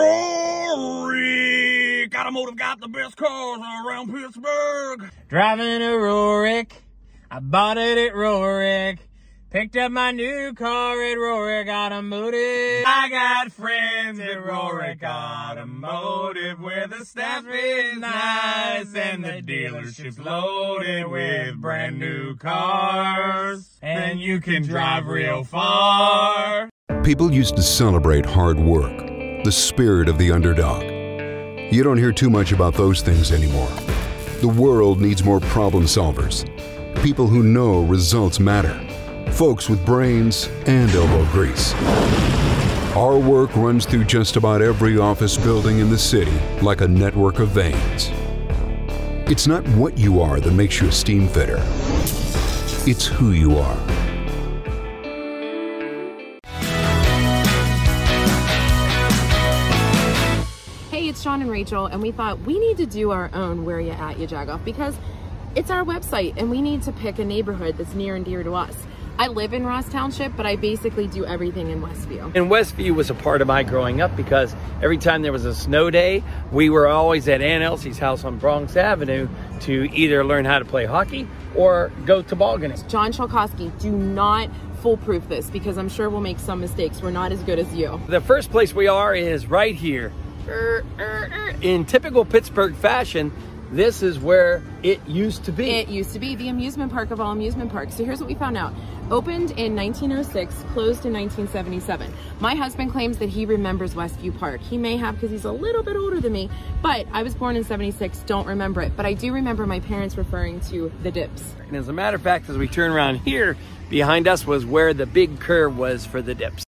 Rorick Automotive got the best cars around Pittsburgh. Driving a Rorick, I bought it at Rorick. Picked up my new car at Rorick Automotive. I got friends at Rorick Automotive where the staff is nice and the dealership's loaded with brand new cars. And you can drive real far. People used to celebrate hard work, the spirit of the underdog. You don't hear too much about those things anymore. The world needs more problem solvers, people who know results matter, folks with brains and elbow grease. Our work runs through just about every office building in the city like a network of veins. It's not what you are that makes you a steam fitter. It's who you are. Hey, it's Sean and Rachel, and we thought we need to do our own Where Ya At Ya Jagoff because it's our website, and we need to pick a neighborhood that's near and dear to us. I live in Ross Township, but I basically do everything in Westview. And Westview was a part of my growing up because every time there was a snow day, we were always at Aunt Elsie's house on Bronx Avenue to either learn how to play hockey or go tobogganing. John Chalkowski, do not foolproof this because I'm sure we'll make some mistakes. We're not as good as you. The first place we are is right here. In typical Pittsburgh fashion, this is where it used to be. It used to be the amusement park of all amusement parks. So here's what we found out. Opened in 1906, closed in 1977. My husband claims that he remembers Westview Park. He may have because he's a little bit older than me, but I was born in 76, don't remember it. But I do remember my parents referring to the dips. And as a matter of fact, as we turn around here, behind us was where the big curve was for the dips.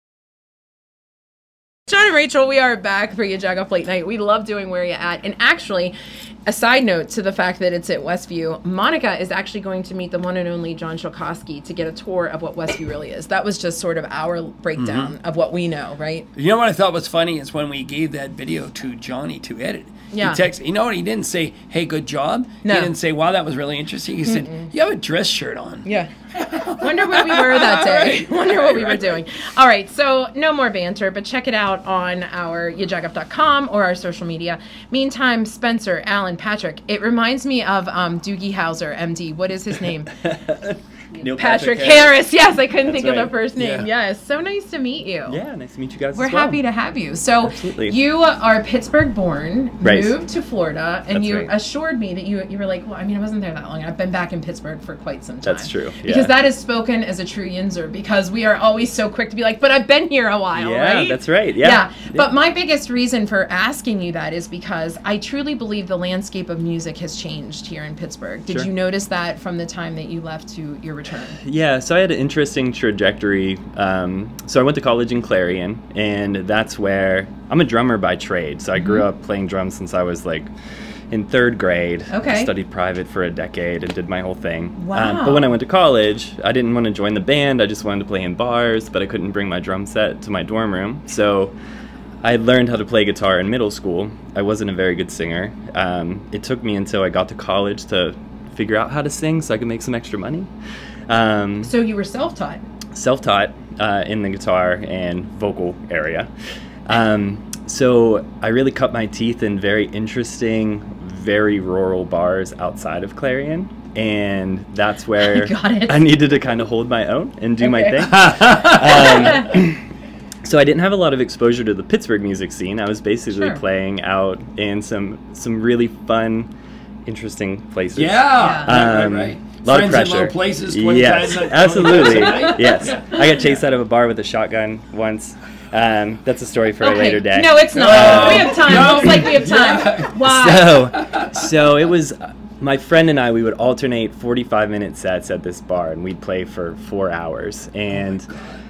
John and Rachel, we are back for your Jagoff Late Night. We love doing Where You At. And actually, a side note to the fact that it's at Westview, Monica is actually going to meet the one and only John Shulkowski to get a tour of what Westview really is. That was just sort of our breakdown of what we know, right? You know what I thought was funny is when we gave that video to Johnny to edit. Yeah. He texted, you know what, he didn't say, hey, good job. No. He didn't say, wow, that was really interesting. He said, you have a dress shirt on. Yeah. Wonder where we were that day. Wonder what we were doing. All right, so no more banter, but check it out on our yajagoff.com or our social media. Meantime, Spencer, Alan, Patrick, it reminds me of Doogie Howser, MD. What is his name? Neil Patrick Harris. Yes, I couldn't think of right. the first name. Yeah. Yes, so nice to meet you. Yeah, nice to meet you guys. We're as well. happy to have you. So Absolutely. you are Pittsburgh born, Right. moved to Florida, and That's you right. assured me that you were like, well, I mean, I wasn't there that long. I've been back in Pittsburgh for quite some time. That's true. Yeah. Because that is spoken as a true Yinzer, because we are always so quick to be like, but I've been here a while, Yeah, right? that's right. Yeah. But my biggest reason for asking you that is because I truly believe the landscape of music has changed here in Pittsburgh. Did Sure. you notice that from the time that you left to your return? Yeah, so I had an interesting trajectory. So I went to college in Clarion, and that's where I'm a drummer by trade. So I grew up playing drums since I was like in third grade. Okay. I studied private for a decade and did my whole thing. Wow. But when I went to college, I didn't want to join the band. I just wanted to play in bars, but I couldn't bring my drum set to my dorm room. So I had learned how to play guitar in middle school. I wasn't a very good singer. It took me until I got to college to figure out how to sing so I could make some extra money. So you were self-taught? Self-taught in the guitar and vocal area. So I really cut my teeth in very interesting, very rural bars outside of Clarion. And that's where I needed to kind of hold my own and do my thing. So I didn't have a lot of exposure to the Pittsburgh music scene. I was basically playing out in some really fun, interesting places. Yeah. Right. A lot of Friends pressure. in low places, 20 yes, times. absolutely. Right? Yes. I got chased out of a bar with a shotgun once. That's a story for a later day. No, it's not. We have time. Looks like we have time. Wow. So it was my friend and I, we would alternate 45-minute sets at this bar, and we'd play for 4 hours. And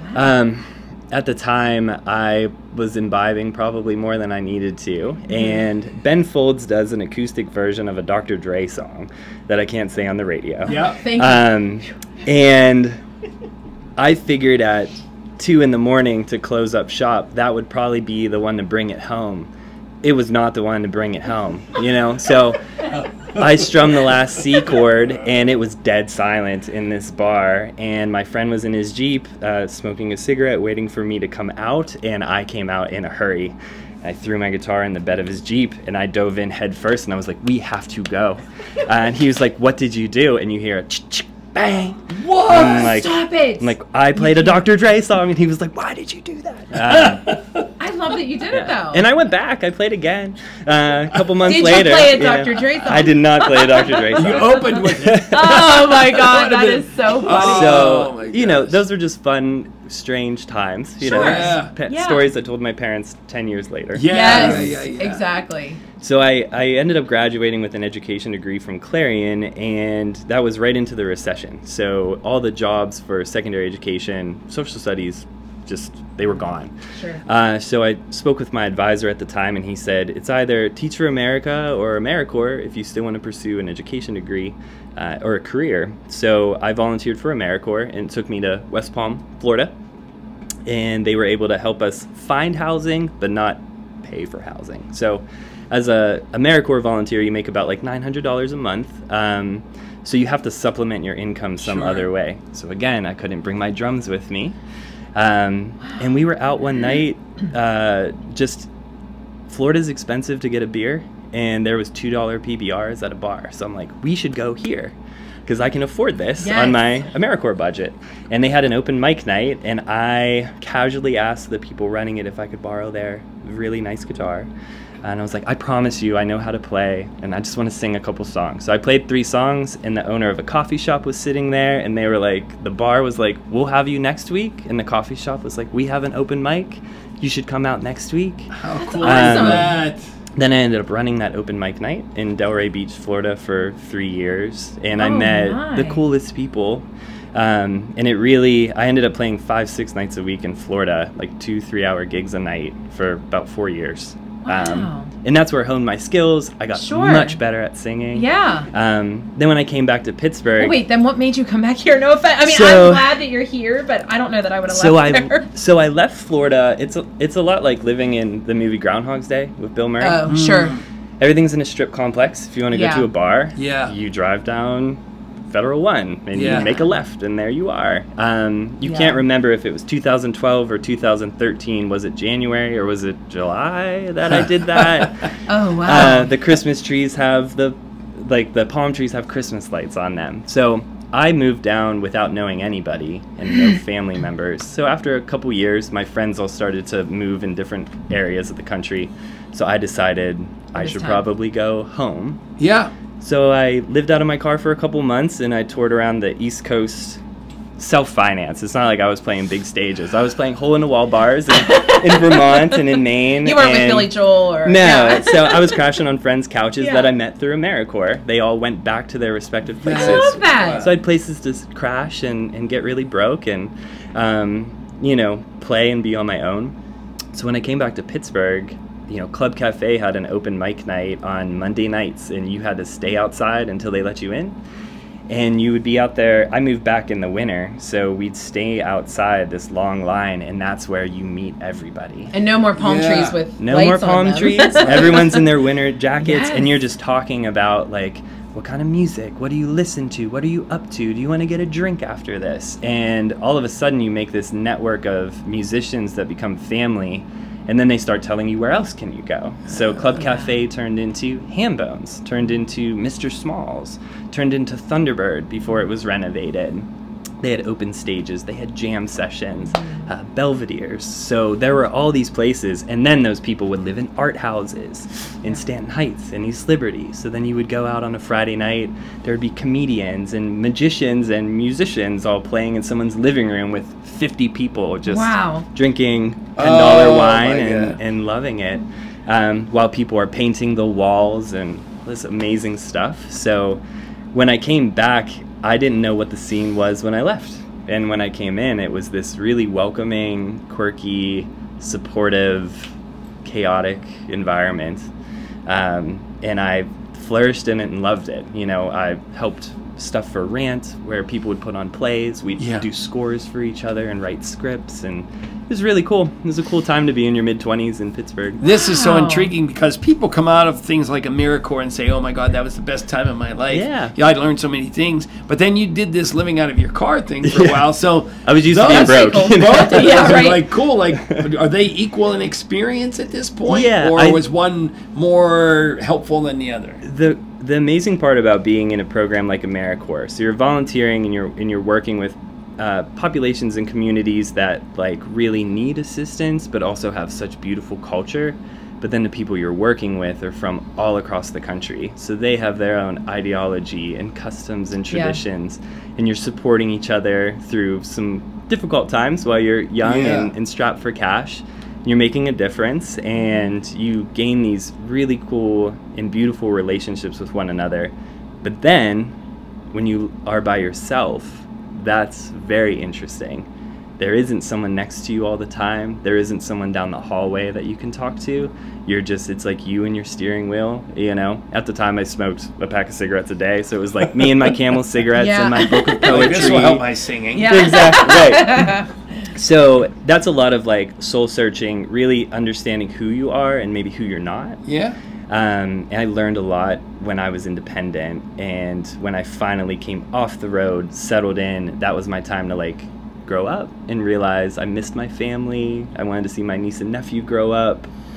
at the time, I was imbibing probably more than I needed to. And Ben Folds does an acoustic version of a Dr. Dre song that I can't say on the radio. Yeah. Thank you. And I figured at 2 a.m. to close up shop, that would probably be the one to bring it home. It was not the one to bring it home, you know? So I strummed the last C chord, and it was dead silent in this bar. And my friend was in his Jeep smoking a cigarette, waiting for me to come out, and I came out in a hurry. I threw my guitar in the bed of his Jeep, and I dove in head first, and I was like, we have to go. And he was like, what did you do? And you hear a ch-ch, bang. What? Like, Stop it. I'm like, I played a Dr. Dre song, and he was like, why did you do that? I love that you did it, though. And I went back. I played again a couple months Did later. you play a Dr. Dre song? I did not play a Dr. Dre song. You opened with it. Oh, my God. That is so funny. So, you know, those were just fun, strange times. You know, Yeah. stories I told my parents 10 years later. Yes, exactly. So I ended up graduating with an education degree from Clarion, and that was right into the recession. So all the jobs for secondary education, social studies, just, they were gone. Sure. So I spoke with my advisor at the time, and he said, it's either Teach for America or AmeriCorps if you still want to pursue an education degree or a career. So I volunteered for AmeriCorps, and it took me to West Palm, Florida, and they were able to help us find housing, but not pay for housing. So as a AmeriCorps volunteer, you make about like $900 a month. So you have to supplement your income some other way. So again, I couldn't bring my drums with me. And we were out one night, just Florida's expensive to get a beer, and there was $2 PBRs at a bar. So I'm like, we should go here. because I can afford this on my AmeriCorps budget. And they had an open mic night, and I casually asked the people running it if I could borrow their really nice guitar. And I was like, I promise you, I know how to play, and I just want to sing a couple songs. So I played 3 songs, and the owner of a coffee shop was sitting there, and they were like, the bar was like, we'll have you next week. And the coffee shop was like, we have an open mic. You should come out next week. How cool is that? Then I ended up running that open mic night in Delray Beach, Florida for 3 years. And I met the coolest people. And it really, I ended up playing 5-6 nights a week in Florida, like 2-3 hour gigs a night for about 4 years. Wow. And that's where I honed my skills. I got much better at singing. Yeah. Then when I came back to Pittsburgh. Wait, then what made you come back here? No offense. I mean, So- I'm glad that you're here, but I don't know that I would have left there. So I left Florida. It's a lot like living in the movie Groundhog's Day with Bill Murray. Oh, sure. Everything's in a strip complex. If you want to go to a bar, Yeah. you drive down Federal One and Yeah. you make a left, and there you are. You can't remember if it was 2012 or 2013. Was it January or was it July that I did that? Oh, wow. The Christmas trees have the palm trees have Christmas lights on them. So I moved down without knowing anybody and no family members. So after a couple years, my friends all started to move in different areas of the country. So I decided I should probably go home. Yeah. So I lived out of my car for a couple months, and I toured around the East Coast, self-financed. It's not like I was playing big stages. I was playing hole-in-the-wall bars in Vermont and in Maine. You weren't with Billy Joel or... No. Yeah. So I was crashing on friends' couches that I met through AmeriCorps. They all went back to their respective places. I love that. So I had places to crash and get really broke and, play and be on my own. So when I came back to Pittsburgh, Club Cafe had an open mic night on Monday nights, and you had to stay outside until they let you in. And you would be out there. I moved back in the winter, so we'd stay outside this long line, and that's where you meet everybody. And no more palm trees with No lights more on palm them. trees. Everyone's in their winter jackets, Yes. and you're just talking about, like, what kind of music? What do you listen to? What are you up to? Do you want to get a drink after this? And all of a sudden, you make this network of musicians that become family. And then they start telling you where else can you go. So Club Cafe turned into Hambones, turned into Mr. Smalls, turned into Thunderbird before it was renovated. They had open stages, they had jam sessions, Belvedere's. So there were all these places, and then those people would live in art houses in Stanton Heights and East Liberty. So then you would go out on a Friday night, there would be comedians and magicians and musicians all playing in someone's living room with 50 people just drinking $10 wine and loving it, while people are painting the walls and this amazing stuff. So when I came back, I didn't know what the scene was when I left. And when I came in, it was this really welcoming, quirky, supportive, chaotic environment. And I flourished in it and loved it. I helped stuff for Rant, where people would put on plays. We'd do scores for each other and write scripts, and it was really cool. It was a cool time to be in your mid-20s in Pittsburgh. This is so intriguing because people come out of things like AmeriCorps and say, oh my God, that was the best time of my life. Yeah, I learned so many things. But then you did this living out of your car thing for a while. So I was used to being broke. Both of those are like cool. Like, are they equal in experience at this point? Yeah, or was one more helpful than the other? The amazing part about being in a program like AmeriCorps, so you're volunteering and you're working with populations and communities that like really need assistance, but also have such beautiful culture. But then the people you're working with are from all across the country, so they have their own ideology and customs and traditions, and you're supporting each other through some difficult times while you're young and strapped for cash. You're making a difference, and you gain these really cool and beautiful relationships with one another. But then, when you are by yourself, that's very interesting. There isn't someone next to you all the time. There isn't someone down the hallway that you can talk to. It's like you and your steering wheel, At the time, I smoked a pack of cigarettes a day, so it was like me and my Camel cigarettes and my book of poetry. This will help my singing. Yeah. Exactly, right. So that's a lot of like soul searching, really understanding who you are and maybe who you're not. Yeah. And I learned a lot when I was independent, and when I finally came off the road, settled in, that was my time to like grow up and realize I missed my family. I wanted to see my niece and nephew grow up.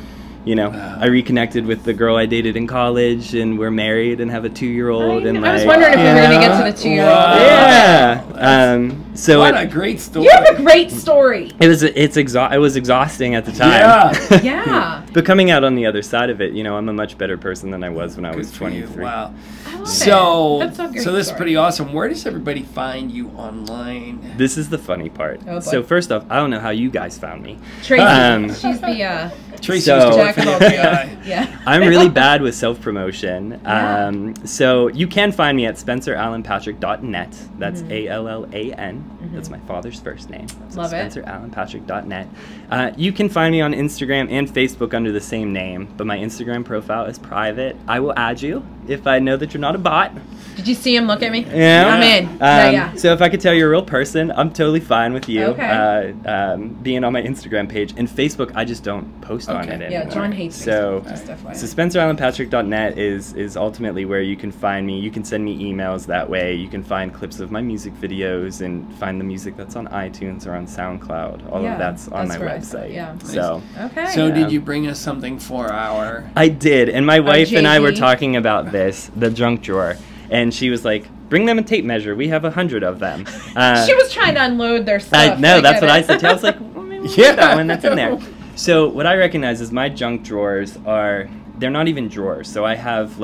I reconnected with the girl I dated in college, and we're married and have a 2-year-old. And I was wondering if we were going to get to the 2-year-old. Wow. Yeah. So what a great story. You have a great story. It was exhausting at the time. Yeah. But coming out on the other side of it, I'm a much better person than I was when I was 23. Wow. So this is pretty awesome. Where does everybody find you online? This is the funny part. Oh, boy. So first off, I don't know how you guys found me. Tracy. She's the Tracy's jack of all trades. Yeah. I'm really bad with self-promotion. So you can find me at SpencerAllenPatrick.net. That's ALLAN. That's my father's first name. So Love it. SpencerAllenPatrick.net. You can find me on Instagram and Facebook under the same name, but my Instagram profile is private. I will add you if I know that you're not a bot. Did you see him look at me? Yeah. I'm in. So if I could tell you're a real person, I'm totally fine with you being on my Instagram page. And Facebook, I just don't post on it anymore. Yeah, John hates Facebook. So SpencerAllenPatrick.net is ultimately where you can find me. You can send me emails that way. You can find clips of my music videos and find the music that's on iTunes or on SoundCloud. All of that's on my website. So did you bring us something for our... I did. And my wife and I were talking about this, the junk drawer. And she was like, bring them a tape measure. We have 100 of them. She was trying to unload their stuff. No, that's what I said. I was like, well, maybe we'll get that one that's in there. So what I recognize is my junk drawers they're not even drawers. So I have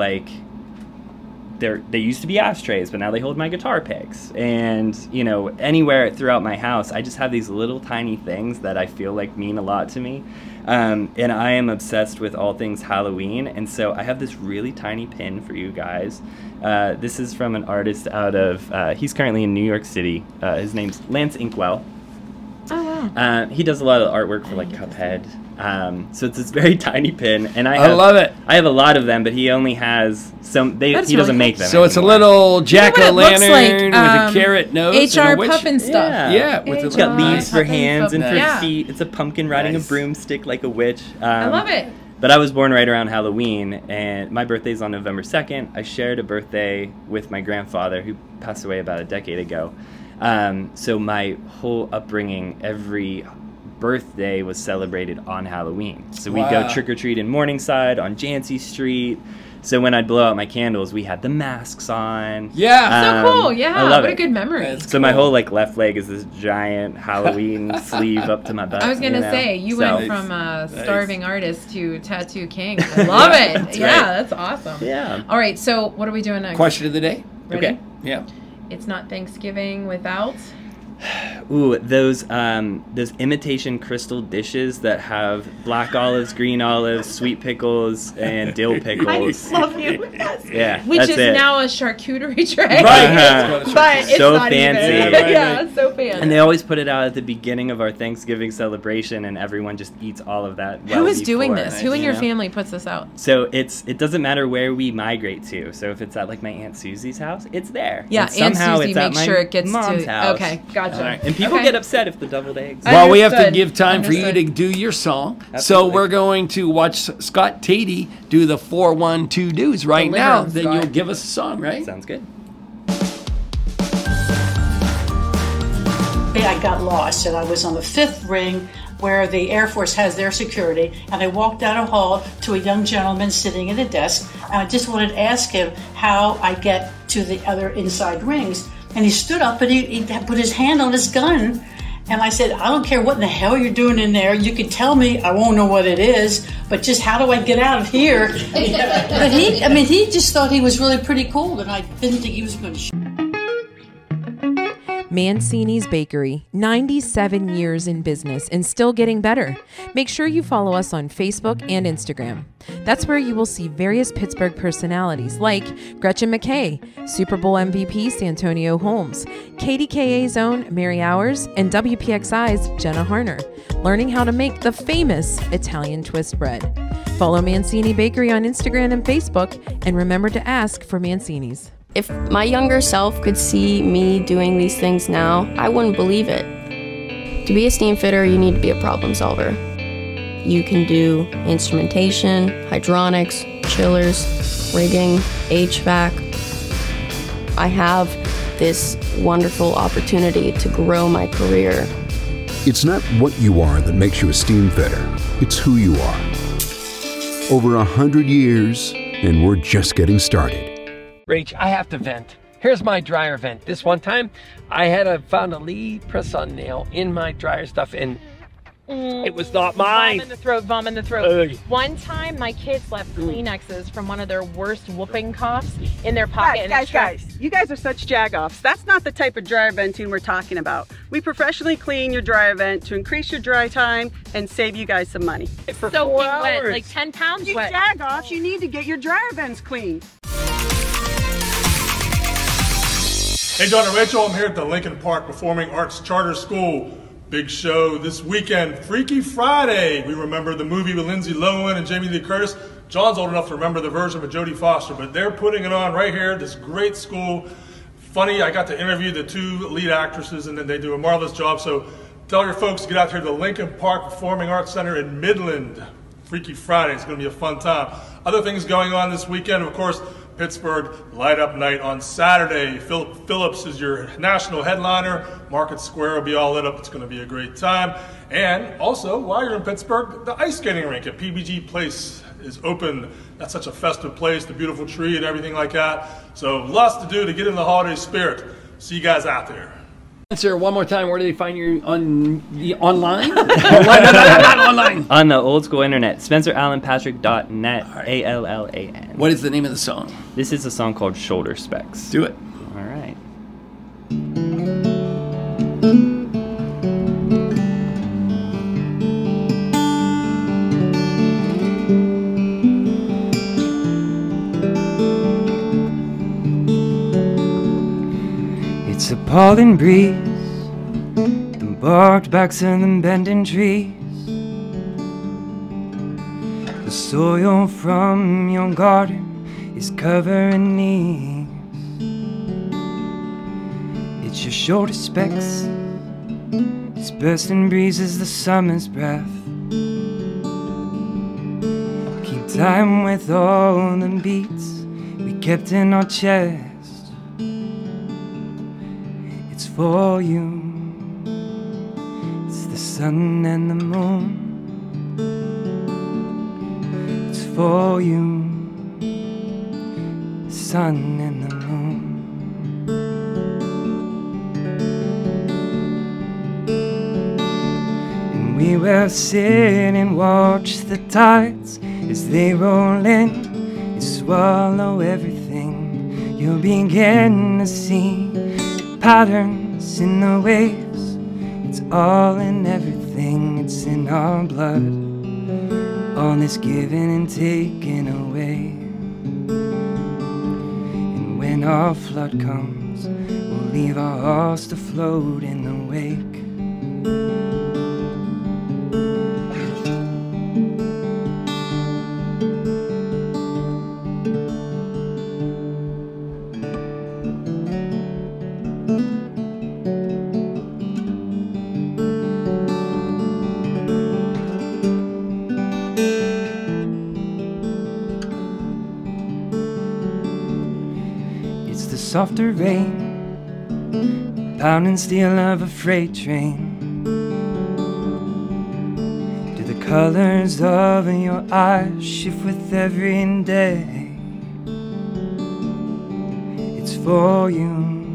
they used to be ashtrays, but now they hold my guitar picks. And, anywhere throughout my house, I just have these little tiny things that I feel like mean a lot to me. And I am obsessed with all things Halloween. And so I have this really tiny pin for you guys. This is from an artist out of, he's currently in New York City. His name's Lance Inkwell. Oh, wow. He does a lot of artwork for Cuphead. So it's this very tiny pin, and I love it. I have a lot of them, but he only has some. He doesn't make them. So it's a little jack-o'-lantern with a carrot nose. HR Puffin stuff. Yeah, it's got leaves for hands and for feet. It's a pumpkin riding a broomstick like a witch. I love it. But I was born right around Halloween, and my birthday's on November 2nd. I shared a birthday with my grandfather, who passed away about a decade ago. So my whole upbringing, every birthday was celebrated on Halloween. So we'd go trick-or-treat in Morningside, on Jancy Street. So when I'd blow out my candles, we had the masks on. Yeah. So cool. Yeah. I love what it. a good memory. So my whole left leg is this giant Halloween sleeve up to my butt. I was going to say, you went from starving artist to tattoo king. I love it. That's awesome. Yeah. All right. So what are we doing next? Question of the day. Ready? Okay. Yeah. It's not Thanksgiving without... Ooh, those imitation crystal dishes that have black olives, green olives, sweet pickles, and dill pickles. I love you. Yeah, which that's is it. now a charcuterie tray. Right. But it's so not fancy. Even. Yeah, it's so fancy. And they always put it out at the beginning of our Thanksgiving celebration, and everyone just eats all of that. Who is doing this? Who in your family puts this out? So it doesn't matter where we migrate to. So if it's at my Aunt Susie's house, it's there. Yeah, and Aunt Susie it's makes sure it gets mom's to. house. Okay, gotcha. Right. And people get upset if the deviled eggs. Well, we have to give time for you to do your song. So we're going to watch Scott Tatey do the 4-1-2 do's right now. Then you'll give us a song, right? Sounds good. I got lost and I was on the 5th ring where the Air Force has their security, and I walked down a hall to a young gentleman sitting at a desk, and I just wanted to ask him how I get to the other inside rings. And he stood up and he put his hand on his gun. And I said, I don't care what in the hell you're doing in there. You can tell me, I won't know what it is, but just how do I get out of here? But he just thought he was really pretty cool, and I didn't think he was going to shoot. Mancini's Bakery, 97 years in business and still getting better. Make sure you follow us on Facebook and Instagram. That's where you will see various Pittsburgh personalities like Gretchen McKay, Super Bowl MVP Santonio Holmes, KDKA's own Mary Hours, and WPXI's Jenna Harner, learning how to make the famous Italian twist bread. Follow Mancini Bakery on Instagram and Facebook, and remember to ask for Mancini's. If my younger self could see me doing these things now, I wouldn't believe it. To be a steam fitter, you need to be a problem solver. You can do instrumentation, hydronics, chillers, rigging, HVAC. I have this wonderful opportunity to grow my career. It's not what you are that makes you a steam fitter. It's who you are. Over 100 years, and we're just getting started. Rach, I have to vent. Here's my dryer vent. This one time, I found a Lee press-on nail in my dryer stuff, and it was not mine. Vom in the throat. One time, my kids left Kleenexes from one of their worst whooping coughs in their pocket. Guys, you guys are such jagoffs. That's not the type of dryer venting we're talking about. We professionally clean your dryer vent to increase your dry time and save you guys some money. For 4 hours. Wet, like 10 pounds you wet. Jagoffs, you need to get your dryer vents cleaned. Hey, John and Rachel, I'm here at the Lincoln Park Performing Arts Charter School. Big show this weekend, Freaky Friday. We remember the movie with Lindsay Lohan and Jamie Lee Curtis. John's old enough to remember the version with Jodie Foster, but they're putting it on right here, this great school. Funny, I got to interview the 2 lead actresses, and then they do a marvelous job. So tell your folks to get out here to the Lincoln Park Performing Arts Center in Midland. Freaky Friday, it's going to be a fun time. Other things going on this weekend, of course, Pittsburgh Light Up Night on Saturday. Philip Phillips is your national headliner. Market Square will be all lit up. It's going to be a great time. And also, while you're in Pittsburgh, the ice skating rink at PBG Place is open. That's such a festive place, the beautiful tree and everything like that. So lots to do to get in the holiday spirit. See you guys out there. Sir, one more time, where do they find you on the online? Not online. On the old school internet, SpencerAllenPatrick.net, ALLAN. What is the name of the song? This is a song called Shoulder Specs. Do it. All right. It's a pollen breeze, the barked backs of the bending trees, the soil from your garden is covering knees. It's your shoulder specs, it's bursting breezes, the summer's breath. Keep time with all the beats we kept in our chest. For you, it's the sun and the moon. It's for you, the sun and the moon. And we will sit and watch the tides as they roll in and swallow everything. You'll begin to see patterns in the waves. It's all in everything, it's in our blood. All this giving and taking away. And when our flood comes, we'll leave our hearts to float in the wake. Softer rain, pounding steel of a freight train. Do the colors of your eyes shift with every day? It's for you,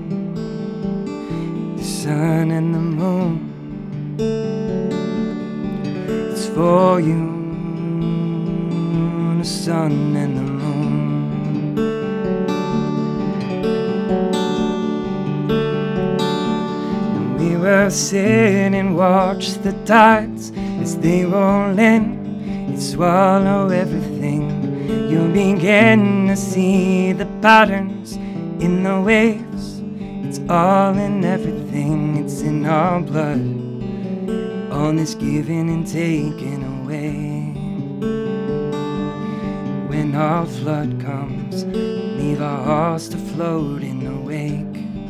the sun and the moon. It's for you, the sun and the moon. We'll sit and watch the tides as they roll in and swallow everything. You'll begin to see the patterns in the waves. It's all in everything, it's in our blood. All this giving and taking away. When our flood comes, leave our hearts to float in the wake.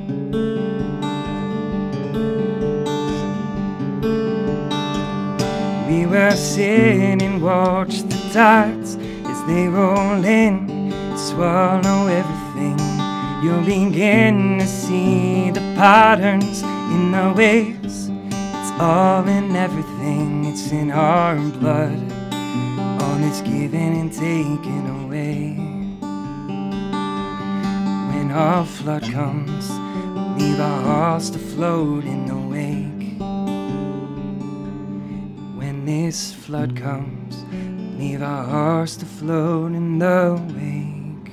We will sit and watch the tides as they roll in and swallow everything. You'll begin to see the patterns in the waves. It's all in everything, it's in our blood. All it's given and taken away. When our flood comes, leave our hearts to float in the wake. When this flood comes, leave our hearts to float in the wake.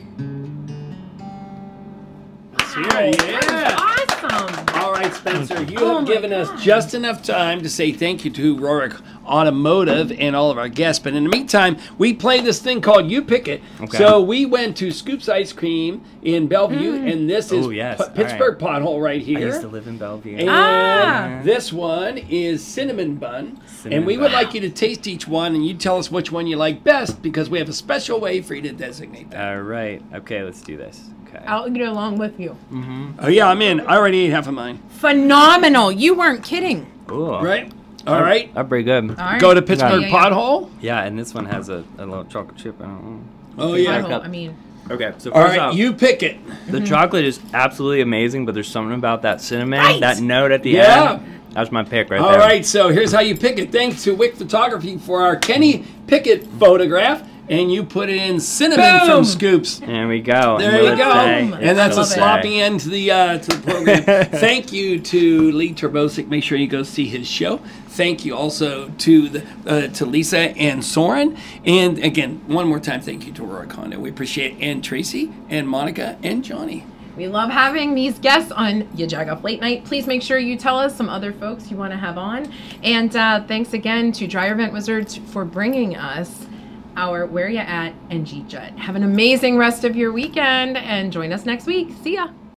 Yeah. Awesome. All right, Spencer, you have given us just enough time to say thank you to Rorik Automotive and all of our guests. But in the meantime, we play this thing called You Pick It. Okay. So we went to Scoops Ice Cream in Bellevue, and this is Pittsburgh Pothole right here. I used to live in Bellevue. And this one is Cinnamon Bun. And we would like you to taste each one, and you tell us which one you like best, because we have a special way for you to designate that. All right. Okay, let's do this. Okay. I'll get along with you. Oh, yeah, I'm in. I already ate half of mine. Phenomenal. You weren't kidding. Ooh. Right? All right. That's pretty good. All right. Go to Pittsburgh Pothole. Yeah, and this one has a little chocolate chip. I don't know. Oh, yeah. Pothole, I mean. Okay, so All first right, off, you pick it. The chocolate is absolutely amazing, but there's something about that cinnamon, Right. that note at the Yeah. end. That's my pick right All there. right, so here's how you pick it. Thanks to Wick Photography for our Kenny Pickett photograph. And you put in cinnamon Boom. from Scoops. There we go. There you go. Say, And that's a Love it. sloppy end to the program. Thank you to Lee Turbosic. Make sure you go see his show. Thank you also to to Lisa and Soren. And again, one more time, thank you to Rorik Honda. We appreciate it. And Tracy and Monica and Johnny. We love having these guests on Ya Jag Off Late Night. Please make sure you tell us some other folks you want to have on. And thanks again to Dryer Vent Wizards for bringing us our Where Ya At and Jeet Jet. Have an amazing rest of your weekend and join us next week. See ya.